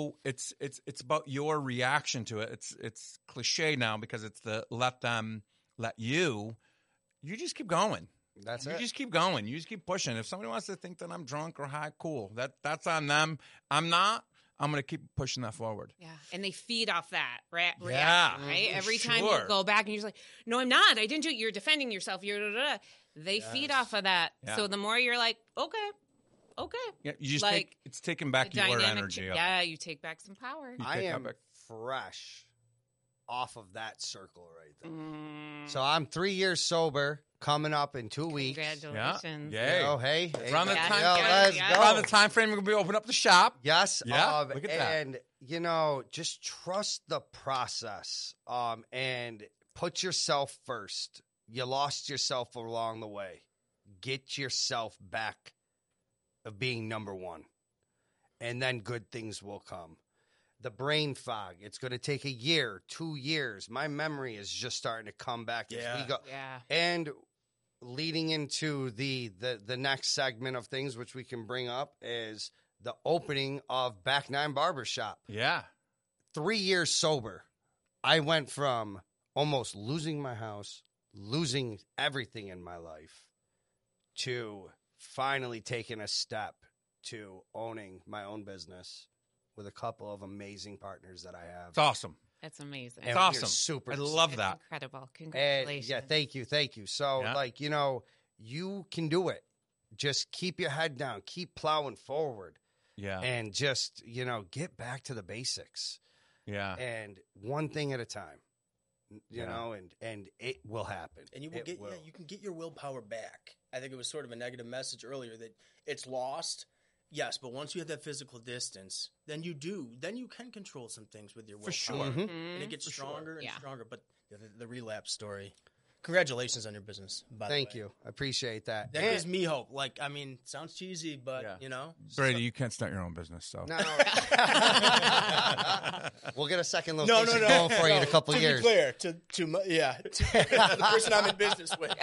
about your reaction to it. It's cliche now because it's the let them let you. You just keep going. That's you it. just keep going. You just keep pushing. If somebody wants to think that I'm drunk or high, cool. That's on them. I'm not. I'm going to keep pushing that forward. Yeah. And they feed off that reaction, Yeah, right? for Every time sure. you go back and you're just like, no, I'm not. I didn't do it. You're defending yourself. They feed off of that. Yeah. So the more you're like, okay. Yeah, you just Like, it's taking back the your dynamic energy. yeah, you take back some power. You I take am back- fresh off of that circle right there. So I'm 3 years sober, coming up in 2 weeks. Congratulations. Yeah. Yay. Oh, hey. Around the Yeah, time, let's yeah. go. around the time frame we're going to be open up the shop. Yes. Yeah, look at that. And, just trust the process and put yourself first. You lost yourself along the way. Get yourself back of being number one. And then good things will come. The brain fog, it's going to take a year, 2 years. My memory is just starting to come back as we go. Yeah. And leading into the next segment of things, which we can bring up, is the opening of Back Nine Barbershop. Yeah. 3 years sober. I went from almost losing my house, losing everything in my life, to finally taking a step to owning my own business with a couple of amazing partners that I have. It's awesome. That's amazing. And It's we're awesome. super. I love It's that. incredible. And Congratulations. thank you. So, Yeah. you can do it. Just keep your head down, keep plowing forward, Yeah. and just, get back to the basics. Yeah. And one thing at a time, and it will happen. And you will you can get your willpower back. I think it was sort of a negative message earlier that it's lost. Yes, but once you have that physical distance, then you can control some things with your willpower. For sure. And it gets stronger and stronger. But the relapse story, congratulations on your business, by the way. Thank you. I appreciate that. That gives me hope. Sounds cheesy, but, Brady, you can't start your own business, so. No. We'll get a second location No. going for you in a couple to years. be clear, to the person I'm in business with.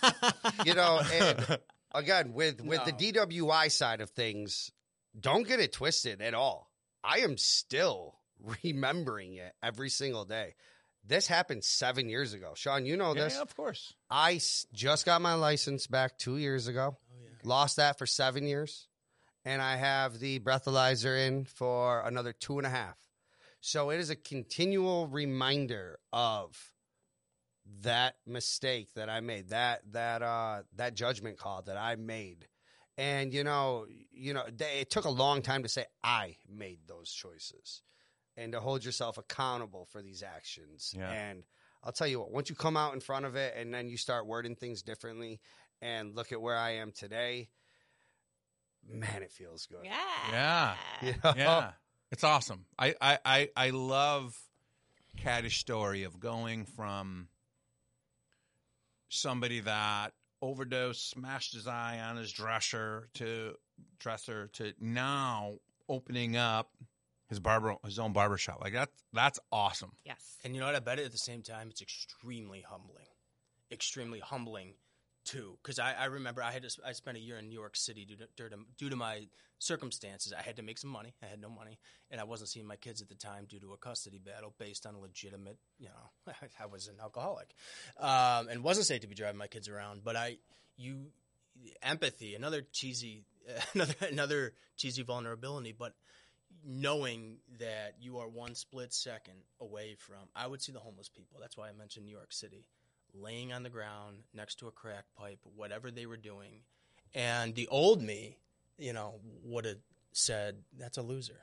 And again, with the DWI side of things, don't get it twisted at all. I am still remembering it every single day. this happened 7 years ago. Sean, you know this. Yeah, of course. I just got my license back 2 years ago. Lost that for 7 years. And I have the breathalyzer in for another 2.5. So it is a continual reminder of that mistake that I made, that judgment call that I made. And, it took a long time to say I made those choices and to hold yourself accountable for these actions. Yeah. And I'll tell you what, once you come out in front of it and then you start wording things differently and look at where I am today, man, it feels good. Yeah. Yeah. It's awesome. I love Caddy's story of going from somebody that overdosed, smashed his eye on his dresser to now opening up his own barbershop. Like that's awesome. Yes. And you know what? I bet at the same time, it's extremely humbling too. Because I remember I spent a year in New York City due to my circumstances. I had to make some money. I had no money, and I wasn't seeing my kids at the time due to a custody battle based on a legitimate, I was an alcoholic, and wasn't safe to be driving my kids around. But empathy, another cheesy vulnerability, but knowing that you are one split second away from, I would see the homeless people. That's why I mentioned New York City, laying on the ground next to a crack pipe, whatever they were doing. And the old me, would have said, that's a loser,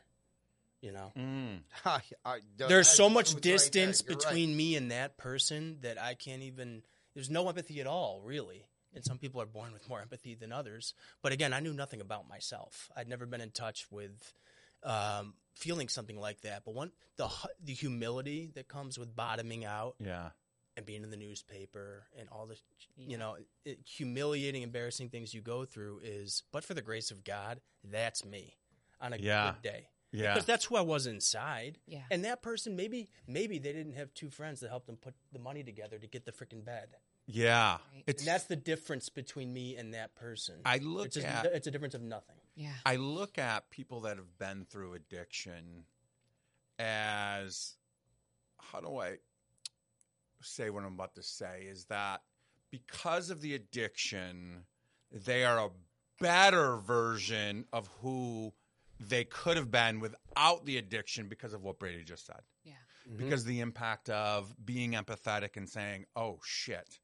There's so much distance between me and that person that I can't even, there's no empathy at all, really. And some people are born with more empathy than others. But again, I knew nothing about myself. I'd never been in touch with feeling something like that. But the humility that comes with bottoming out, and being in the newspaper and all the humiliating, embarrassing things you go through is, but for the grace of God, that's me on a good day. Yeah. Because that's who I was inside. Yeah. And that person, maybe they didn't have two friends that helped them put the money together to get the freaking bed. Yeah. And that's the difference between me and that person. It's a difference of nothing. Yeah. I look at people that have been through addiction as, how do I say what I'm about to say, is that because of the addiction, they are a better version of who they could have been without the addiction because of what Brady just said. Yeah. Mm-hmm. Because the impact of being empathetic and saying, oh, shit,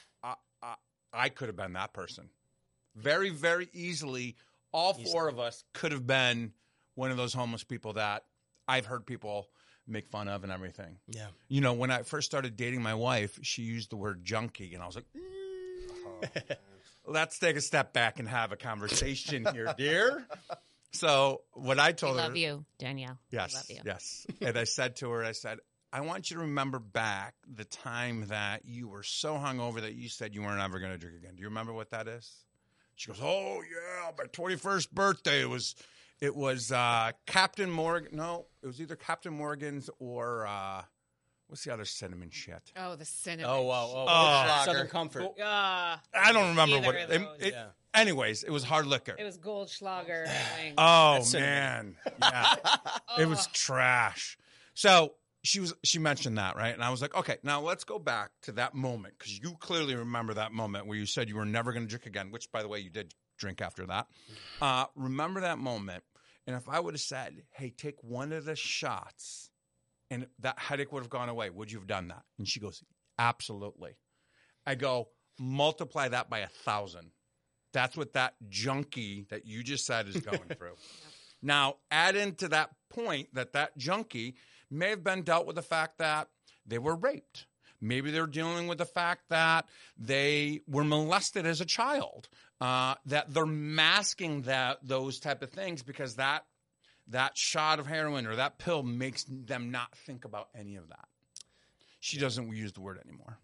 I could have been that person. Very, very easily, all four of us could have been one of those homeless people that I've heard people make fun of and everything. Yeah. When I first started dating my wife, she used the word junkie, and I was like, let's take a step back and have a conversation here, dear. So what I told her. Love you, Danielle. Yes. Love you. Yes. And I said to her, I want you to remember back the time that you were so hungover that you said you weren't ever going to drink again. Do you remember what that is? She goes, oh, yeah, my 21st birthday. It was Captain Morgan. No, it was either Captain Morgan's or what's the other cinnamon shit? Oh, the cinnamon. Oh, wow. Southern Comfort. I don't remember what it anyways, it was hard liquor. It was Goldschlager. Oh, man. Yeah. It was trash. So she mentioned that, right? And I was like, okay, now let's go back to that moment, because you clearly remember that moment where you said you were never going to drink again, which, by the way, you did drink after that. Remember that moment. And if I would have said, hey, take one of the shots and that headache would have gone away, would you have done that? And she goes, absolutely. I go, multiply that by 1,000. That's what that junkie that you just said is going through. Now, add into that point that junkie may have been dealt with the fact that they were raped. Maybe they're dealing with the fact that they were molested as a child, that they're masking those type of things because that shot of heroin or that pill makes them not think about any of that. She doesn't use the word anymore.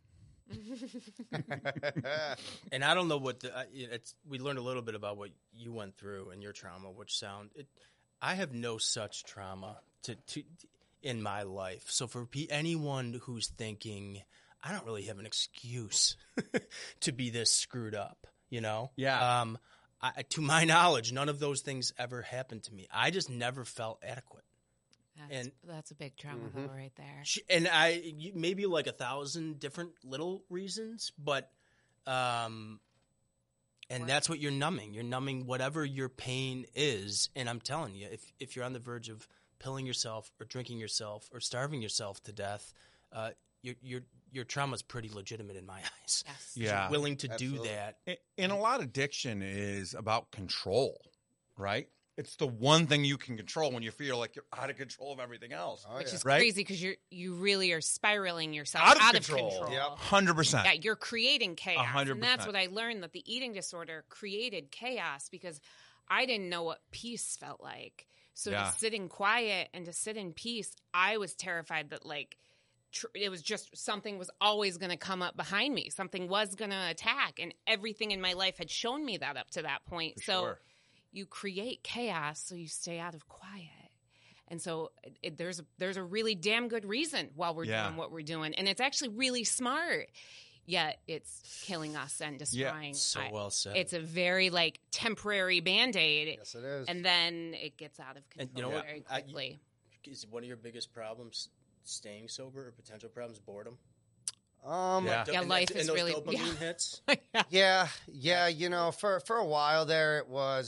And I don't know what we learned a little bit about what you went through and your trauma, I have no such trauma in my life. So for anyone who's thinking, I don't really have an excuse to be this screwed up, Yeah. To my knowledge, none of those things ever happened to me. I just never felt adequate. That's a big trauma hole right there. And maybe like 1,000 different little reasons, but and that's what you're numbing. You're numbing whatever your pain is. And I'm telling you, if you're on the verge of pilling yourself or drinking yourself or starving yourself to death, your trauma is pretty legitimate in my eyes. Yes. Yeah. You're willing to Absolutely. do that. And a lot of addiction is about control, right? It's the one thing you can control when you feel like you're out of control of everything else. Oh, Which yeah. is Right? crazy because you really are spiraling yourself Out out of control. Yep. 100%. Yeah, you're creating chaos. 100%. And that's what I learned, that the eating disorder created chaos because I didn't know what peace felt like. So Yeah. to sit in quiet and to sit in peace, I was terrified that like it was just something was always going to come up behind me. Something was going to attack. And everything in my life had shown me that up to that point. So sure. you create chaos so you stay out of quiet. And so there's a really damn good reason why we're Yeah. doing what we're doing. And it's actually really smart. Yet it's killing us and destroying. So well said. It's a very like temporary Band-Aid. Yes, it is. And then it gets out of control And you know what? very quickly. Is one of your biggest problems staying sober or potential problems boredom? Yeah. Yeah, life and is those really- dopamine yeah. hits. Yeah. You know, for a while there, it was,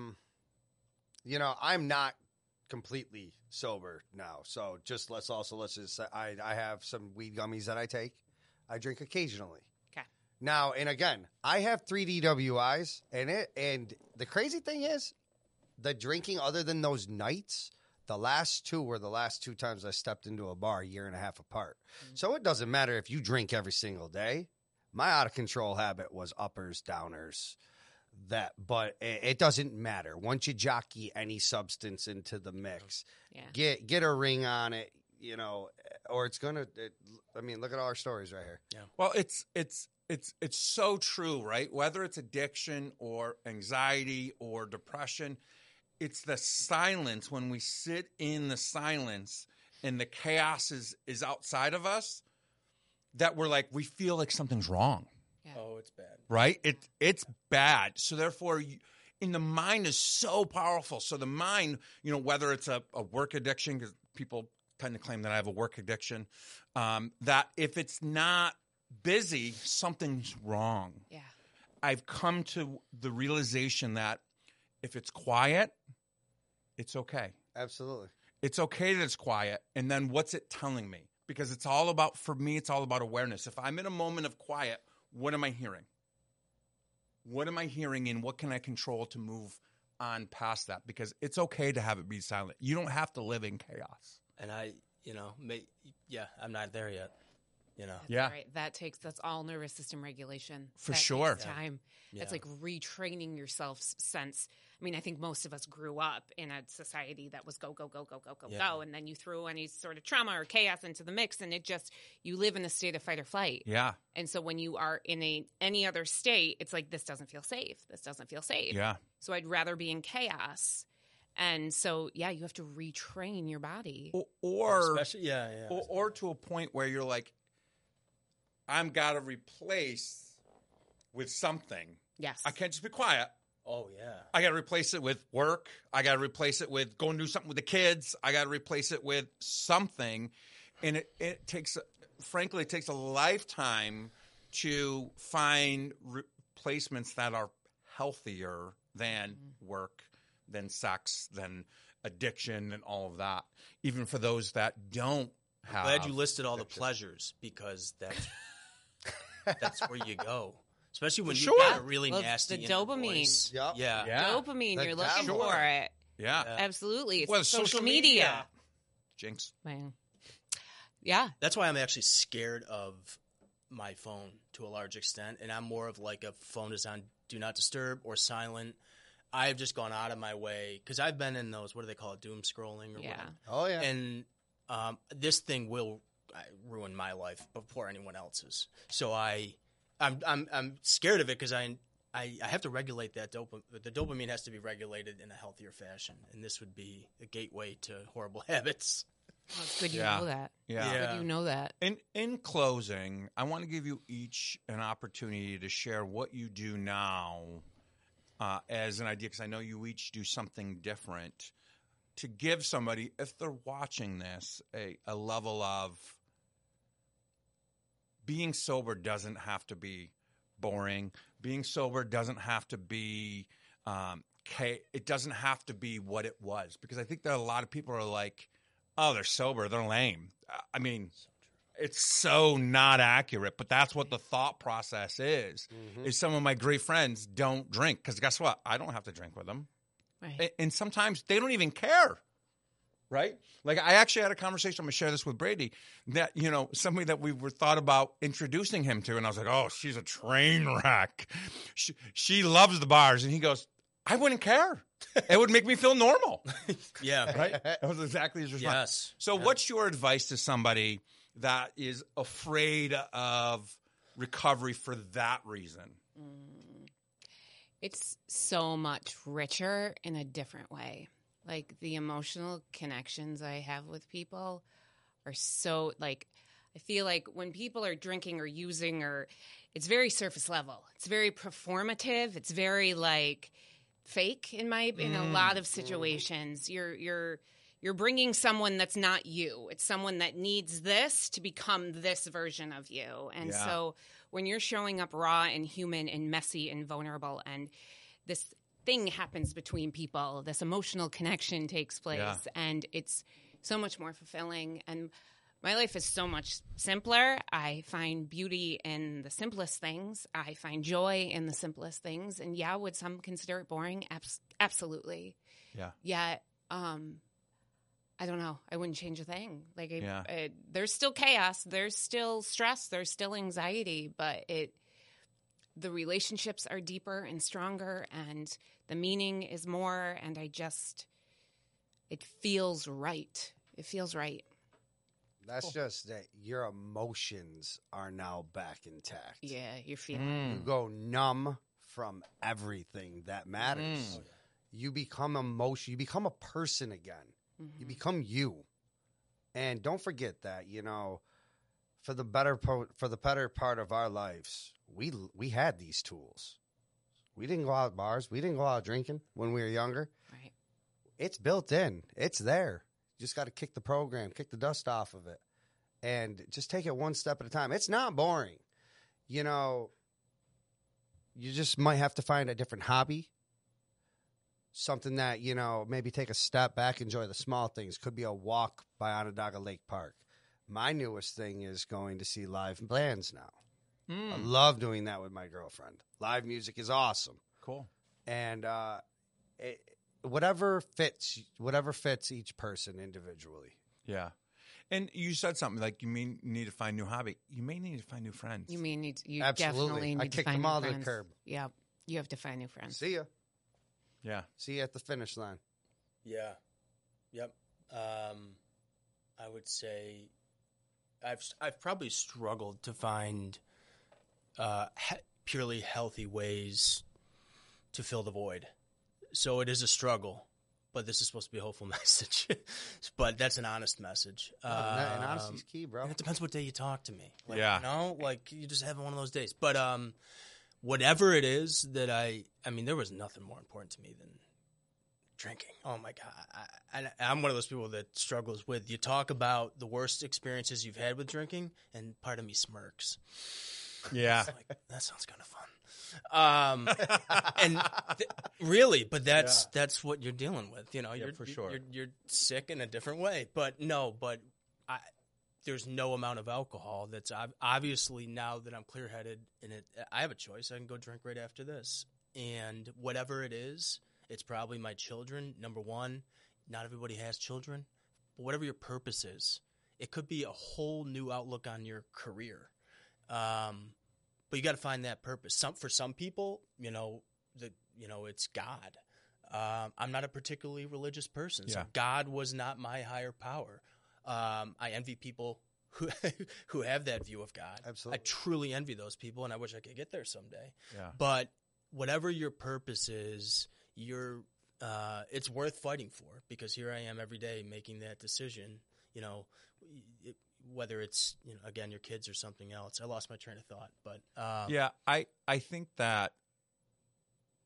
you know, I'm not completely sober now. So let's just say I have some weed gummies that I take. I drink occasionally. Okay. Now, and again, I have 3 DWIs, and the crazy thing is, the drinking, other than those nights, the last two were the last 2 times I stepped into a bar a year and a half apart. So it doesn't matter if you drink every single day. My out of control habit was uppers, downers, but it doesn't matter. Once you jockey any substance into the mix, Yeah. get a ring on it, you know, or it's gonna. I mean, look at all our stories right here. Well, it's so true, right? Whether it's addiction or anxiety or depression, it's the silence. When we sit in the silence and the chaos is outside of us, that we feel like something's wrong, Oh, it's bad. right? It's bad. So therefore, and the mind is so powerful. So the mind, you know, whether it's a work addiction, because people tend to claim that I have a work addiction, that if it's not busy, something's wrong. Yeah. I've come to the realization that if it's quiet, it's okay. Absolutely. It's okay that it's quiet. And then what's it telling me? Because it's all about, for me, it's all about awareness. If I'm in a moment of quiet, what am I hearing? What am I hearing, and what can I control to move on past that? Because it's okay to have it be silent. You don't have to live in chaos. And I'm not there yet. You know. Yeah. Right. That's all nervous system regulation. For That sure. takes time. It's like retraining yourself's sense. I mean, I think most of us grew up in a society that was go, go, go, go, go, go, go. And then you threw any sort of trauma or chaos into the mix, and you live in a state of fight or flight. Yeah. And so when you are in any other state, it's like, this doesn't feel safe. This doesn't feel safe. Yeah. So I'd rather be in chaos. And so, you have to retrain your body. Or Especially, or to a point where you're like, I'm got to replace with something. Yes. I can't just be quiet. Oh, yeah. I got to replace it with work. I got to replace it with going to do something with the kids. I got to replace it with something. And it takes, frankly, it takes a lifetime to find replacements that are healthier than work, than sex, than addiction, and all of that. Even for those that don't have. Glad you listed all the pleasures, because that's where you go. Especially when you got a really Well, nasty the inner dopamine. voice. Yep. Yeah. Dopamine, The you're looking devil. for it. Yeah. Absolutely. It's Well, social media. Jinx. Man. Yeah. That's why I'm actually scared of my phone to a large extent, and I'm more of like a phone is on do not disturb or silent. I've just gone out of my way because I've been in those, what do they call it, doom scrolling or whatever. Oh yeah. And this thing will ruin my life before anyone else's. So I'm scared of it because I have to regulate that dopamine. The dopamine has to be regulated in a healthier fashion, and this would be a gateway to horrible habits. Well, it's good you Yeah. know that. Yeah. It's good you know that. In closing, I want to give you each an opportunity to share what you do now as an idea, because I know you each do something different. to give somebody, if they're watching this, a level of being sober doesn't have to be boring. Being sober doesn't have to be it doesn't have to be what it was, because I think that a lot of people are like, oh, they're sober, they're lame. I mean, it's so not accurate, but that's what the thought process is. Is some of my great friends don't drink, because guess what? I don't have to drink with them. Right. And sometimes they don't even care. Right? Like, I actually had a conversation, I'm going to share this with Brady, that, you know, somebody that we were thought about introducing him to, and I was like, oh, she's a train wreck. She loves the bars. And he goes, I wouldn't care. It would make me feel normal. Yeah. Right? That was exactly his response. Yes. So what's your advice to somebody that is afraid of recovery for that reason? It's so much richer in a different way. Like, the emotional connections I have with people are so, like, I feel like when people are drinking or using, or it's very surface level. It's very performative. It's very, like, fake in a lot of situations. You're bringing someone that's not you. It's someone that needs this to become this version of you. And so when you're showing up raw and human and messy and vulnerable, and this thing happens between people, this emotional connection takes place, and it's so much more fulfilling. And my life is so much simpler. I find beauty in the simplest things. I find joy in the simplest things. And yeah, would some consider it boring? Absolutely. Yeah. Yet, I don't know. I wouldn't change a thing. Like, there's still chaos. There's still stress. There's still anxiety. But the relationships are deeper and stronger, and the meaning is more. And it feels right. It feels right. That's just that your emotions are now back intact. Yeah, you're feeling. You go numb from everything that matters. You become emotional. You become a person again. You become you. And don't forget that, you know, for the better part of our lives, we had these tools. We didn't go out bars. We didn't go out drinking when we were younger. Right. It's built in. It's there. You just got to kick the dust off of it, and just take it one step at a time. It's not boring. You know, you just might have to find a different hobby, something that, you know, maybe take a step back, enjoy the small things. Could be a walk by Onondaga Lake Park. My newest thing is going to see live bands now. I love doing that with my girlfriend. Live music is awesome. Cool. And whatever fits each person individually. Yeah. And you said something like you need to find a new hobby. You may need to find new friends. You Absolutely. definitely need I to kicked find them new all to the friends. curb. Yeah, you have to find new friends. See ya. Yeah. See you at the finish line. Yeah. Yep. I would say I've probably struggled to find purely healthy ways to fill the void. So it is a struggle, but this is supposed to be a hopeful message. But that's an honest message. And honesty's key, bro. And it depends what day you talk to me. Like, Yeah. You know, like you just have one of those days. But whatever it is that I mean, there was nothing more important to me than drinking. Oh my God. I'm one of those people that struggles with, you talk about the worst experiences you've had with drinking, and part of me smirks. Yeah. It's like, that sounds kind of fun. Really, but that's what you're dealing with. You know, for sure. You're sick in a different way. But there's no amount of alcohol that's obviously, now that I'm clear-headed in it, I have a choice. I can go drink right after this. And whatever it is, it's probably my children. Number one, not everybody has children. But whatever your purpose is, it could be a whole new outlook on your career. But you got to find that purpose. For some people, it's God. I'm not a particularly religious person, so God was not my higher power. I envy people who have that view of God. Absolutely. I truly envy those people, and I wish I could get there someday. Yeah. But whatever your purpose is, it's worth fighting for, because here I am every day making that decision. You know, whether it's, again, your kids or something else. I lost my train of thought, but Yeah, I think that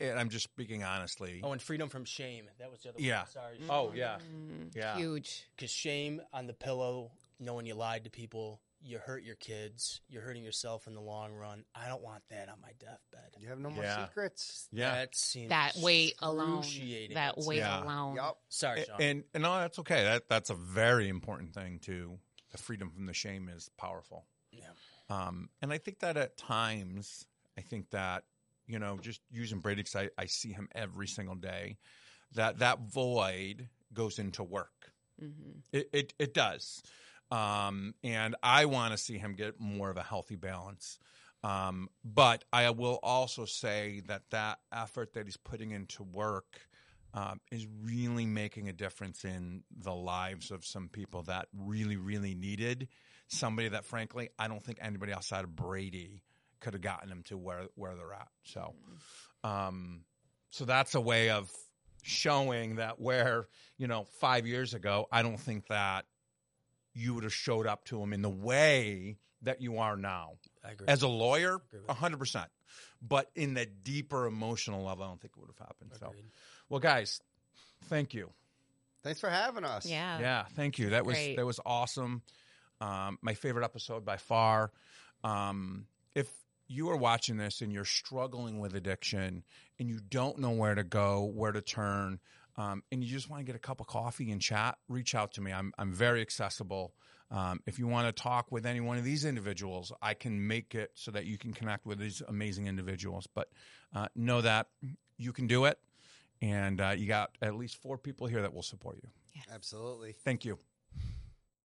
and I'm just speaking honestly. Oh, and freedom from shame. That was the other one. Yeah. Sorry. Oh, yeah. Yeah. Huge. Because shame on the pillow, knowing you lied to people, you hurt your kids, you're hurting yourself in the long run. I don't want that on my deathbed. You have no more Yeah. secrets. Yeah. That seems That weight alone. excruciating. That weight Yeah. alone. Yep. Sorry, Sean. And no, that's okay. That's a very important thing too. The freedom from the shame is powerful. Yeah. And I think that at times, I think that, just using Brady, because I see him every single day, that void goes into work. Mm-hmm. It does. And I want to see him get more of a healthy balance. But I will also say that effort that he's putting into work is really making a difference in the lives of some people that really, really needed somebody that, frankly, I don't think anybody outside of Brady could have gotten them to where they're at. So, so that's a way of showing that where, 5 years ago, I don't think that you would have showed up to him in the way that you are now. I agree. As a lawyer, 100%. But in the deeper emotional level, I don't think it would have happened. So, well, guys, thank you. Thanks for having us. Yeah. Yeah, thank you. That was awesome. My favorite episode by far. If you are watching this and you're struggling with addiction and you don't know where to go, where to turn, and you just want to get a cup of coffee and chat, reach out to me. I'm very accessible. If you want to talk with any one of these individuals, I can make it so that you can connect with these amazing individuals. But know that you can do it, and you got at least 4 people here that will support you. Yes. Absolutely. Thank you.